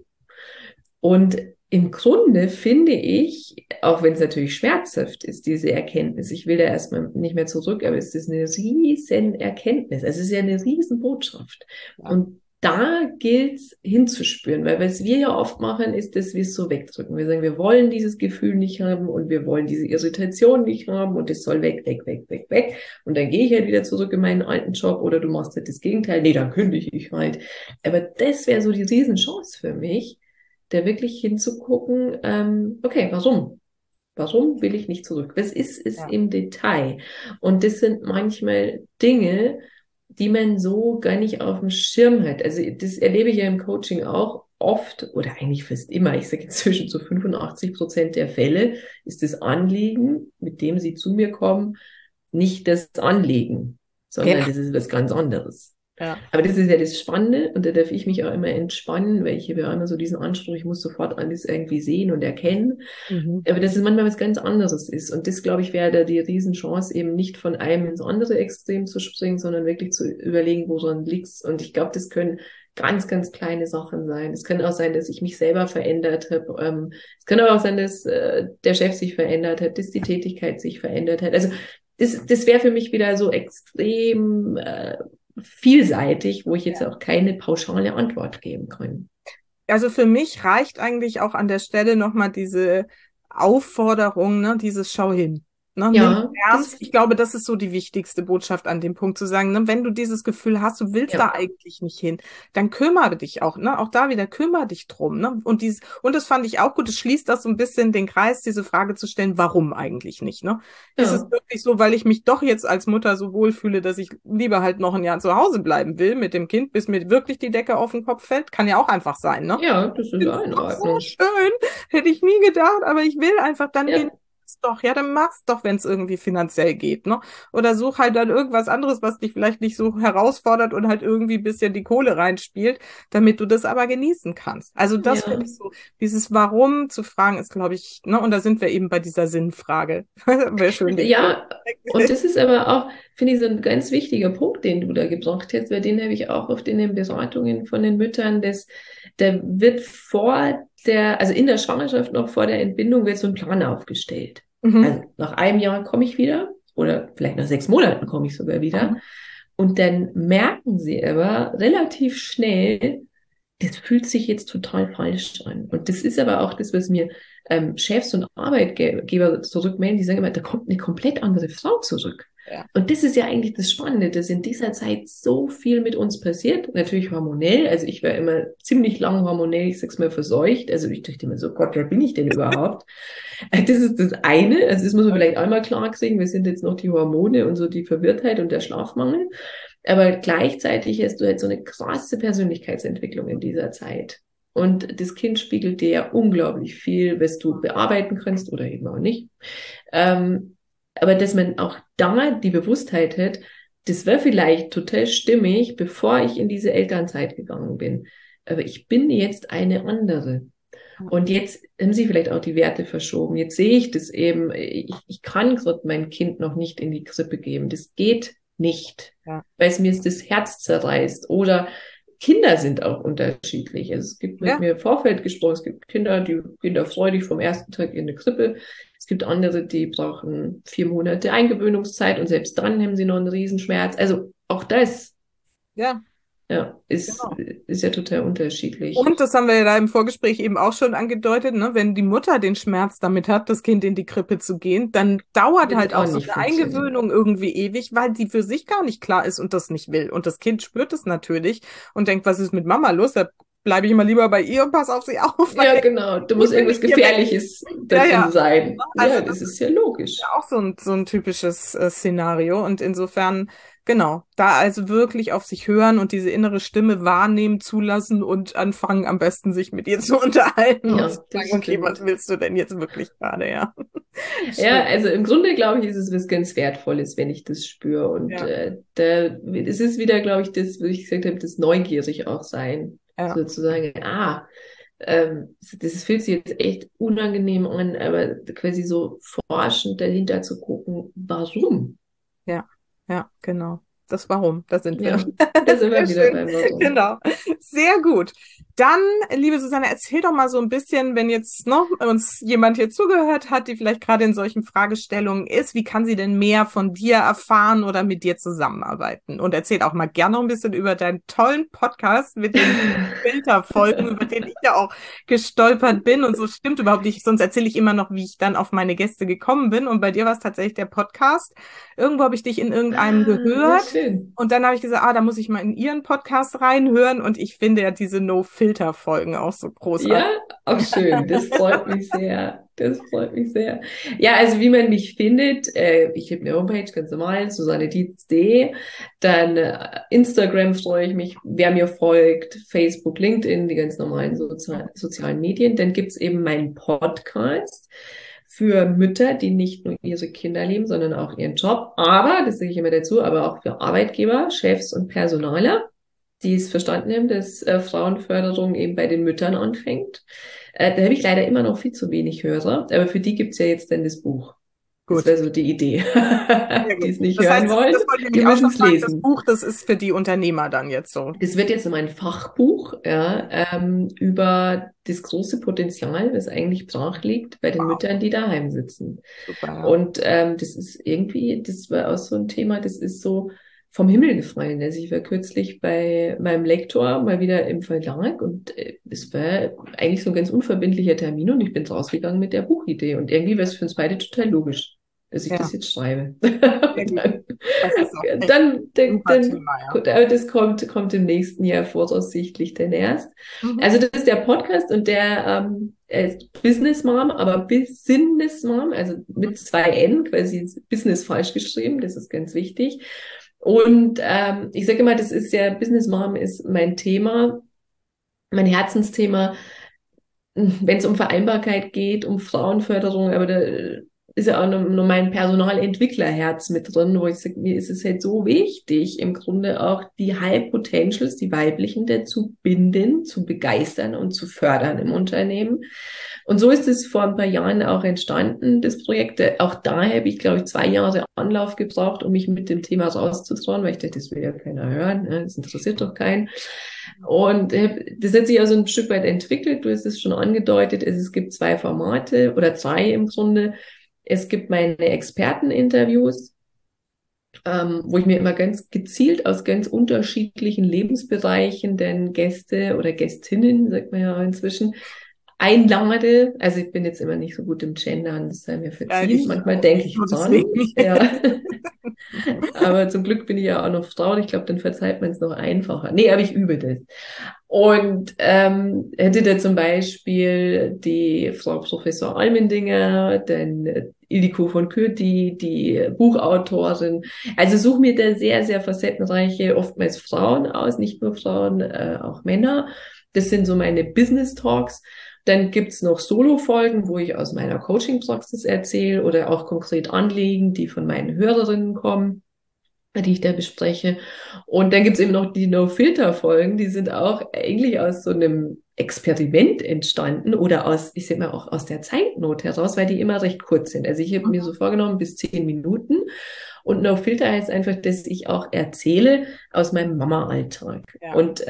Und im Grunde finde ich, auch wenn es natürlich schmerzhaft ist, diese Erkenntnis, ich will da erstmal nicht mehr zurück, aber es ist eine riesen Erkenntnis. Also es ist ja eine riesen Botschaft. Ja. Und da gilt es hinzuspüren, weil was wir ja oft machen, ist, dass wir es so wegdrücken. Wir sagen, wir wollen dieses Gefühl nicht haben und wir wollen diese Irritation nicht haben und es soll weg, weg, weg, weg, weg. Und dann gehe ich halt wieder zurück in meinen alten Job oder du machst halt das Gegenteil. Nee, dann kündige ich halt. Aber das wäre so die Riesenchance für mich, da wirklich hinzugucken, okay, warum? Warum will ich nicht zurück? Was ist es Ja. im Detail? Und das sind manchmal Dinge, die man so gar nicht auf dem Schirm hat. Also das erlebe ich ja im Coaching auch oft oder eigentlich fast immer. Ich sage inzwischen zu 85% der Fälle ist das Anliegen, mit dem sie zu mir kommen, nicht das Anliegen, sondern Ja. das ist was ganz anderes. Ja. Aber das ist ja das Spannende und da darf ich mich auch immer entspannen, weil ich habe ja immer so diesen Anspruch, ich muss sofort alles irgendwie sehen und erkennen. Mhm. Aber dass es manchmal was ganz anderes ist. Und das, glaube ich, wäre da die Riesenchance, eben nicht von einem ins andere Extrem zu springen, sondern wirklich zu überlegen, woran liegt's. Und ich glaube, das können ganz, ganz kleine Sachen sein. Es kann auch sein, dass ich mich selber verändert habe. Es kann aber auch sein, dass der Chef sich verändert hat, dass die Tätigkeit sich verändert hat. Also das wäre für mich wieder so extrem vielseitig, wo ich jetzt Ja. auch keine pauschale Antwort geben kann. Also für mich reicht eigentlich auch an der Stelle nochmal diese Aufforderung, ne, dieses Schau hin. Ne, nimm Ja, ernst. Ich glaube, das ist so die wichtigste Botschaft an dem Punkt zu sagen, ne, wenn du dieses Gefühl hast, du willst da ja, eigentlich nicht hin, dann kümmere dich auch, ne, auch da wieder kümmere dich drum, ne, und das fand ich auch gut, es schließt das so ein bisschen den Kreis, diese Frage zu stellen, warum eigentlich nicht, ne? Ist es ja, wirklich so, weil ich mich doch jetzt als Mutter so wohlfühle, dass ich lieber halt noch ein Jahr zu Hause bleiben will mit dem Kind, bis mir wirklich die Decke auf den Kopf fällt? Kann ja auch einfach sein, ne? ja, das ist Find's auch in doch so Ordnung. schön. Hätte ich nie gedacht, aber ich will einfach, dann Ja, genieß mach's doch, wenn es irgendwie finanziell geht, ne? Oder such halt dann irgendwas anderes, was dich vielleicht nicht so herausfordert und halt irgendwie ein bisschen die Kohle reinspielt, damit du das aber genießen kannst. Also das finde Ja. ich so, dieses Warum zu fragen ist, glaube ich, ne? Und da sind wir eben bei dieser Sinnfrage. Wäre schön, den Sinn. Ja, und das ist aber auch, finde ich, so ein ganz wichtiger Punkt, den du da gebracht hast, weil den habe ich auch oft in den Beratungen von den Müttern, da wird also in der Schwangerschaft noch vor der Entbindung wird so ein Plan aufgestellt. Mhm. Also nach einem Jahr komme ich wieder oder vielleicht nach 6 Monaten komme ich sogar wieder. Mhm. Und dann merken sie aber relativ schnell, das fühlt sich jetzt total falsch an. Und das ist aber auch das, was mir Chefs und Arbeitgeber zurückmelden, die sagen immer, da kommt eine komplett andere Frau zurück. Ja. Und das ist ja eigentlich das Spannende, dass in dieser Zeit so viel mit uns passiert, natürlich hormonell, also ich war immer ziemlich lang hormonell, ich sag's mal verseucht, also ich dachte immer so, Gott, wer bin ich denn überhaupt? Das ist das eine, also das muss man vielleicht einmal klar kriegen, wir sind jetzt noch die Hormone und so die Verwirrtheit und der Schlafmangel, aber gleichzeitig hast du halt so eine krasse Persönlichkeitsentwicklung in dieser Zeit. Und das Kind spiegelt dir ja unglaublich viel, was du bearbeiten kannst oder eben auch nicht. Aber dass man auch da die Bewusstheit hat, das wäre vielleicht total stimmig, bevor ich in diese Elternzeit gegangen bin. Aber ich bin jetzt eine andere. Und jetzt haben sie vielleicht auch die Werte verschoben. Jetzt sehe ich das eben. Ich kann gerade mein Kind noch nicht in die Krippe geben. Das geht nicht, Ja. weil es mir das Herz zerreißt. Oder Kinder sind auch unterschiedlich. Also es gibt mit Ja. mir im Vorfeld gesprochen, es gibt Kinder, die gehen da freudig vom ersten Tag in die Krippe. Es gibt andere, die brauchen 4 Monate Eingewöhnungszeit und selbst dann haben sie noch einen Riesenschmerz. Also auch das, Ja, ja, genau. ist ja total unterschiedlich. Und das haben wir ja da im Vorgespräch eben auch schon angedeutet, ne? Wenn die Mutter den Schmerz damit hat, das Kind in die Krippe zu gehen, dann dauert Wird es halt auch auch so nicht eine funktionieren. Eingewöhnung irgendwie ewig, weil die für sich gar nicht klar ist und das nicht will. Und das Kind spürt es natürlich und denkt, was ist mit Mama los? Da bleibe ich mal lieber bei ihr und pass auf sie auf, Ja, weil genau. Da gut, muss wenn irgendwas ich hier weg. Gefährliches da Ja, drin ja. sein. Also Ja, das ist ja logisch. ja auch so ein typisches Szenario. Und insofern, genau, da also wirklich auf sich hören und diese innere Stimme wahrnehmen, zulassen und anfangen, am besten sich mit ihr zu unterhalten und zu Ja, sagen, das okay, was stimmt. willst du denn jetzt wirklich gerade, ja. Ja, Schön. also im Grunde glaube ich, ist es was ganz Wertvolles, wenn ich das spüre. Und Ja, es ist wieder, glaube ich, das, was ich gesagt habe, das neugierig auch sein. ja, Sozusagen, das fühlt sich jetzt echt unangenehm an, aber quasi so forschend dahinter zu gucken, warum? ja, ja, genau. Das Warum, da sind wir. Ja, da sind Sehr wir wieder schön. beim Warum. Genau. Sehr gut. Dann, liebe Susanne, erzähl doch mal so ein bisschen, wenn jetzt noch uns jemand hier zugehört hat, die vielleicht gerade in solchen Fragestellungen ist, wie kann sie denn mehr von dir erfahren oder mit dir zusammenarbeiten? Und erzähl auch mal gerne noch ein bisschen über deinen tollen Podcast mit den Filterfolgen, über den ich ja auch gestolpert bin. Und so stimmt überhaupt nicht. Sonst erzähle ich immer noch, wie ich dann auf meine Gäste gekommen bin. Und bei dir war es tatsächlich der Podcast. Irgendwo habe ich dich in irgendeinem Ja, gehört. schön. Und dann habe ich gesagt, da muss ich mal in ihren Podcast reinhören. Und ich finde ja diese No-Filter-Folgen auch so großartig. Ja, auch schön. Das freut mich sehr. Das freut mich sehr. Ja, also wie man mich findet, ich habe eine Homepage, ganz normal, susanedietz.de. Dann Instagram freue ich mich, wer mir folgt, Facebook, LinkedIn, die ganz normalen sozialen Medien. Dann gibt's eben meinen Podcast für Mütter, die nicht nur ihre Kinder lieben, sondern auch ihren Job. Aber, das sage ich immer dazu, aber auch für Arbeitgeber, Chefs und Personaler, die es verstanden haben, dass Frauenförderung eben bei den Müttern anfängt. Da habe ich leider immer noch viel zu wenig Hörer, aber für die gibt's ja jetzt dann das Buch. Das Gut, wäre so die Idee. sehr Die gut. es nicht Das heißt, hören wollen, das wollte ich die nämlich auch müssen schon es sagen, das lesen. Buch, das ist für die Unternehmer dann jetzt so. Das wird jetzt mein Fachbuch, ja, über das große Potenzial, was eigentlich brach liegt bei den Wow, Müttern, die daheim sitzen. super, ja. Und das ist irgendwie, das war auch so ein Thema, das ist so vom Himmel gefallen. Also ich war kürzlich bei meinem Lektor mal wieder im Verlag und es war eigentlich so ein ganz unverbindlicher Termin und ich bin rausgegangen mit der Buchidee und irgendwie war es für uns beide total logisch, dass ich das Ja, jetzt schreibe. sehr Und gut. Das ist auch echt dann, ein dann, super dann, Thema, ja. aber das kommt im nächsten Jahr voraussichtlich dann erst. Mhm. Also das ist der Podcast und der ist Business Mom, aber Business Mom, also mit 2 N, quasi Business falsch geschrieben, das ist ganz wichtig. Und ich sage immer, das ist ja, Business Mom ist mein Thema, mein Herzensthema, wenn es um Vereinbarkeit geht, um Frauenförderung, aber da ist ja auch noch mein Personalentwicklerherz mit drin, wo ich sage, mir ist es halt so wichtig, im Grunde auch die High Potentials, die weiblichen, dazu binden, zu begeistern und zu fördern im Unternehmen. Und so ist es vor ein paar Jahren auch entstanden, das Projekt. Auch da habe ich, glaube ich, 2 Jahre Anlauf gebraucht, um mich mit dem Thema rauszutrauen, weil ich dachte, das will ja keiner hören, ne? Das interessiert doch keinen. Und das hat sich also ein Stück weit entwickelt. Du hast es schon angedeutet. Es gibt 2 Formate oder 3 im Grunde. Es gibt meine Experteninterviews, wo ich mir immer ganz gezielt aus ganz unterschiedlichen Lebensbereichen denn Gäste oder Gästinnen, sagt man ja inzwischen, einlade. Also ich bin jetzt immer nicht so gut im Gendern, das sei mir verziehen. Manchmal denke ich dran. Ja. Aber zum Glück bin ich ja auch noch Frau und ich glaube, dann verzeiht man es noch einfacher. Nee, aber ich übe das. Und hätte da zum Beispiel die Frau Professor Almendinger, dann Ildiko von Kürti, die Buchautorin. Also suche mir da sehr, sehr facettenreiche, oftmals Frauen aus, nicht nur Frauen, auch Männer. Das sind so meine Business Talks. Dann gibt's noch Solo-Folgen, wo ich aus meiner Coaching-Praxis erzähle oder auch konkret Anliegen, die von meinen Hörerinnen kommen, die ich da bespreche. Und dann gibt's eben noch die No-Filter-Folgen, die sind auch eigentlich aus so einem Experiment entstanden oder aus, ich sag mal, auch aus der Zeitnot heraus, weil die immer recht kurz sind. Also ich habe mir so vorgenommen, bis 10 Minuten. Und No-Filter heißt einfach, dass ich auch erzähle aus meinem Mama-Alltag. Ja. Und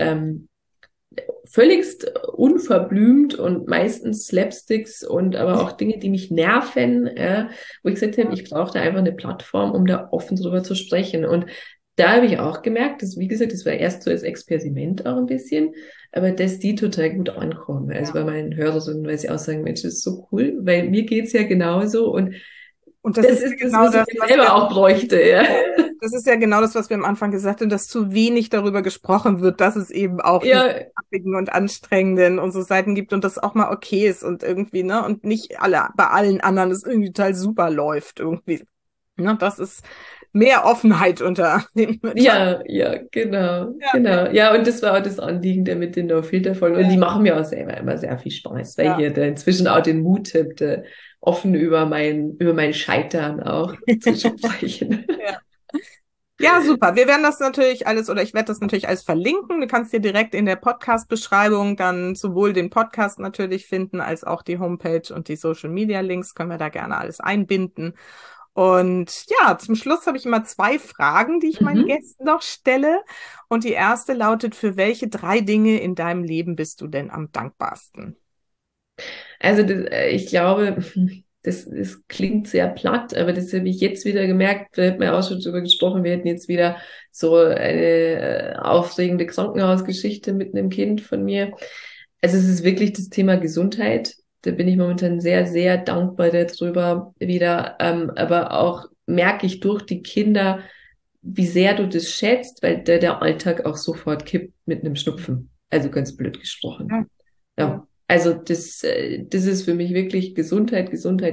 völligst unverblümt und meistens Slapsticks und aber auch Dinge, die mich nerven, wo ich gesagt habe, ich brauche da einfach eine Plattform, um da offen drüber zu sprechen. Und da habe ich auch gemerkt, dass, wie gesagt, das war erst so als Experiment auch ein bisschen, aber dass die total gut ankommen. Also bei meinen Hörerinnen, weil sie auch sagen, Mensch, das ist so cool, weil mir geht's ja genauso und das ist genau das, was ich selber auch bräuchte. Ja. Das ist ja genau das, was wir am Anfang gesagt haben, dass zu wenig darüber gesprochen wird, dass es eben auch diese nervigen und anstrengenden und so Seiten gibt und das auch mal okay ist und irgendwie, ne, und nicht bei allen anderen es irgendwie total super läuft irgendwie. Ne, das ist mehr Offenheit unter den Müttern. Ja, genau. Ja, und das war auch das Anliegen der mit den No-Filter-Folgen. Und die machen mir auch selber immer sehr viel Spaß, weil ich da inzwischen auch den Mut habe, offen über mein Scheitern auch zu sprechen. Ja, super. Wir werden das natürlich alles, oder ich werde das natürlich alles verlinken. Du kannst dir direkt in der Podcast-Beschreibung dann sowohl den Podcast natürlich finden, als auch die Homepage und die Social-Media-Links. Können wir da gerne alles einbinden. Und ja, zum Schluss habe ich immer 2 Fragen, die ich meinen Gästen noch stelle. Und die erste lautet, für welche 3 Dinge in deinem Leben bist du denn am dankbarsten? Also ich glaube, das klingt sehr platt, aber das habe ich jetzt wieder gemerkt, da hat man auch schon drüber gesprochen, wir hätten jetzt wieder so eine aufregende Krankenhausgeschichte mit einem Kind von mir. Also es ist wirklich das Thema Gesundheit. Da bin ich momentan sehr, sehr dankbar darüber wieder. Aber auch merke ich durch die Kinder, wie sehr du das schätzt, weil der Alltag auch sofort kippt mit einem Schnupfen. Also ganz blöd gesprochen. Ja. Also das ist für mich wirklich Gesundheit.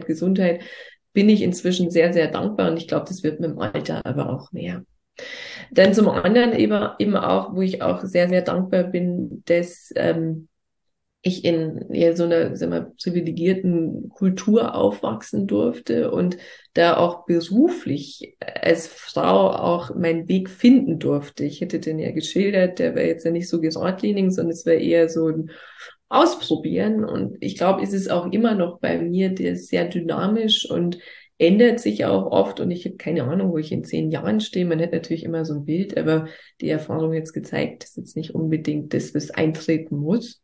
Bin ich inzwischen sehr, sehr dankbar und ich glaube, das wird mit dem Alter aber auch mehr. Dann zum anderen eben auch, wo ich auch sehr, sehr dankbar bin, dass ich in so einer, sagen wir, privilegierten Kultur aufwachsen durfte und da auch beruflich als Frau auch meinen Weg finden durfte. Ich hätte den ja geschildert, der wäre jetzt ja nicht so geradlinig, sondern es wäre eher so ein Ausprobieren. Und ich glaube, es ist auch immer noch bei mir, der ist sehr dynamisch und ändert sich auch oft. Und ich habe keine Ahnung, wo ich in 10 Jahren stehe. Man hat natürlich immer so ein Bild, aber die Erfahrung jetzt gezeigt, das ist jetzt nicht unbedingt das, was eintreten muss.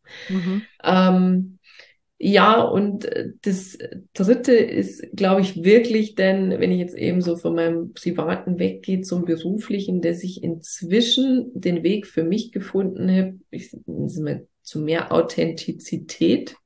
Ja, und das Dritte ist, glaube ich, wirklich denn, wenn ich jetzt eben so von meinem Privaten weggehe zum Beruflichen, dass ich inzwischen den Weg für mich gefunden habe, zu mehr Authentizität,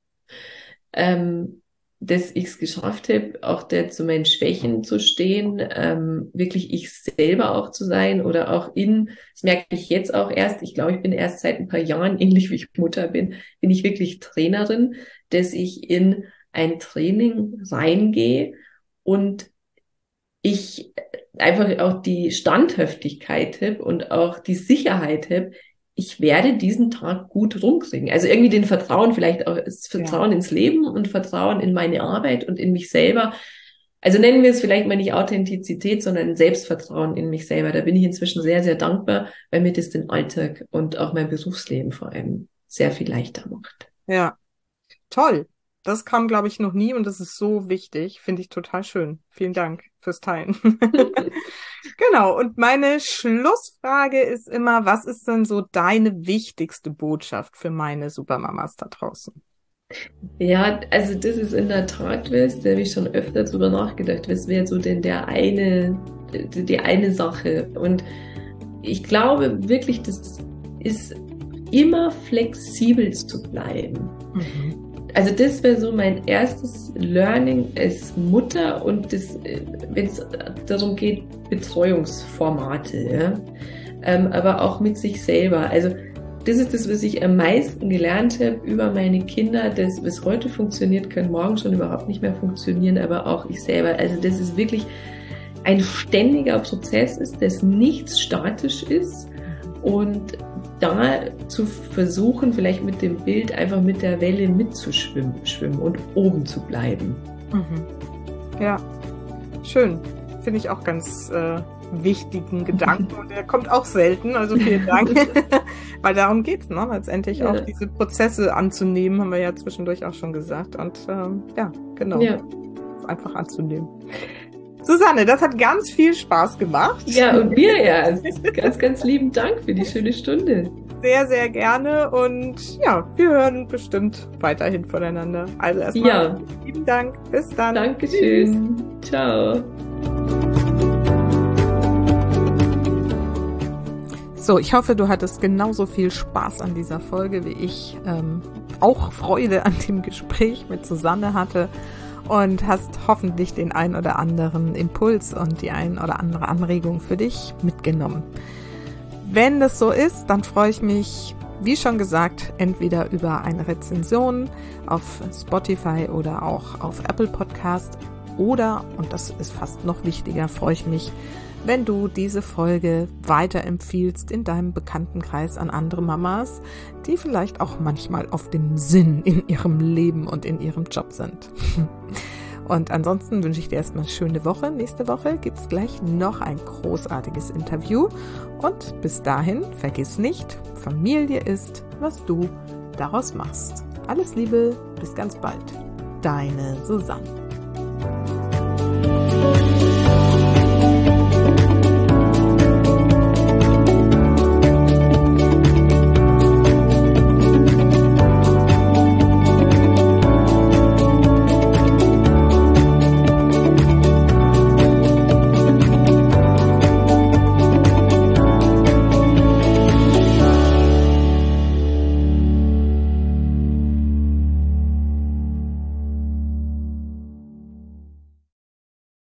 dass ich es geschafft habe, auch zu meinen Schwächen zu stehen, wirklich ich selber auch zu sein oder auch das merke ich jetzt auch erst, ich glaube, ich bin erst seit ein paar Jahren, ähnlich wie ich Mutter bin ich wirklich Trainerin, dass ich in ein Training reingehe und ich einfach auch die Standhaftigkeit habe und auch die Sicherheit habe, ich werde diesen Tag gut rumkriegen. Also irgendwie den Vertrauen, vielleicht auch das Vertrauen ins Leben und Vertrauen in meine Arbeit und in mich selber, Also nennen wir es vielleicht mal nicht Authentizität, sondern Selbstvertrauen in mich selber. Da bin ich inzwischen sehr, sehr dankbar, weil mir das den Alltag und auch mein Berufsleben vor allem sehr viel leichter macht. Ja, toll. Das kam, glaube ich, noch nie und das ist so wichtig. Finde ich total schön. Vielen Dank fürs Teilen. Genau. Und meine Schlussfrage ist immer, was ist denn so deine wichtigste Botschaft für meine Supermamas da draußen? Ja, also das ist in der Tat was, da habe ich schon öfter drüber nachgedacht, was wäre so denn die eine Sache. Und ich glaube wirklich, das ist immer flexibel zu bleiben. Mhm. Also das wäre so mein erstes Learning als Mutter und das, wenn es darum geht, Betreuungsformate, ja? Aber auch mit sich selber. Also das ist das, was ich am meisten gelernt habe über meine Kinder. Das, was heute funktioniert, kann morgen schon überhaupt nicht mehr funktionieren, aber auch ich selber. Also das ist wirklich ein ständiger Prozess ist, dass nichts statisch ist und da zu versuchen, vielleicht mit dem Bild einfach mit der Welle mitzuschwimmen und oben zu bleiben. Mhm. Ja, schön. Finde ich auch ganz wichtigen Gedanken und der kommt auch selten, also vielen Dank, weil darum geht's, ne? Letztendlich auch diese Prozesse anzunehmen, haben wir ja zwischendurch auch schon gesagt und ja, genau, einfach anzunehmen. Susanne, das hat ganz viel Spaß gemacht. Ja, und mir ja. Ganz, ganz lieben Dank für die schöne Stunde. Sehr, sehr gerne und ja, wir hören bestimmt weiterhin voneinander. Also erstmal lieben Dank. Bis dann. Dankeschön. Tschüss. Ciao. So, ich hoffe, du hattest genauso viel Spaß an dieser Folge, wie ich auch Freude an dem Gespräch mit Susanne hatte und hast hoffentlich den ein oder anderen Impuls und die ein oder andere Anregung für dich mitgenommen. Wenn das so ist, dann freue ich mich, wie schon gesagt, entweder über eine Rezension auf Spotify oder auch auf Apple Podcast oder, und das ist fast noch wichtiger, freue ich mich, wenn du diese Folge weiterempfiehlst in deinem Bekanntenkreis an andere Mamas, die vielleicht auch manchmal auf dem Sinn in ihrem Leben und in ihrem Job sind. Und ansonsten wünsche ich dir erstmal eine schöne Woche. Nächste Woche gibt's gleich noch ein großartiges Interview. Und bis dahin, vergiss nicht, Familie ist, was du daraus machst. Alles Liebe, bis ganz bald. Deine Susanne.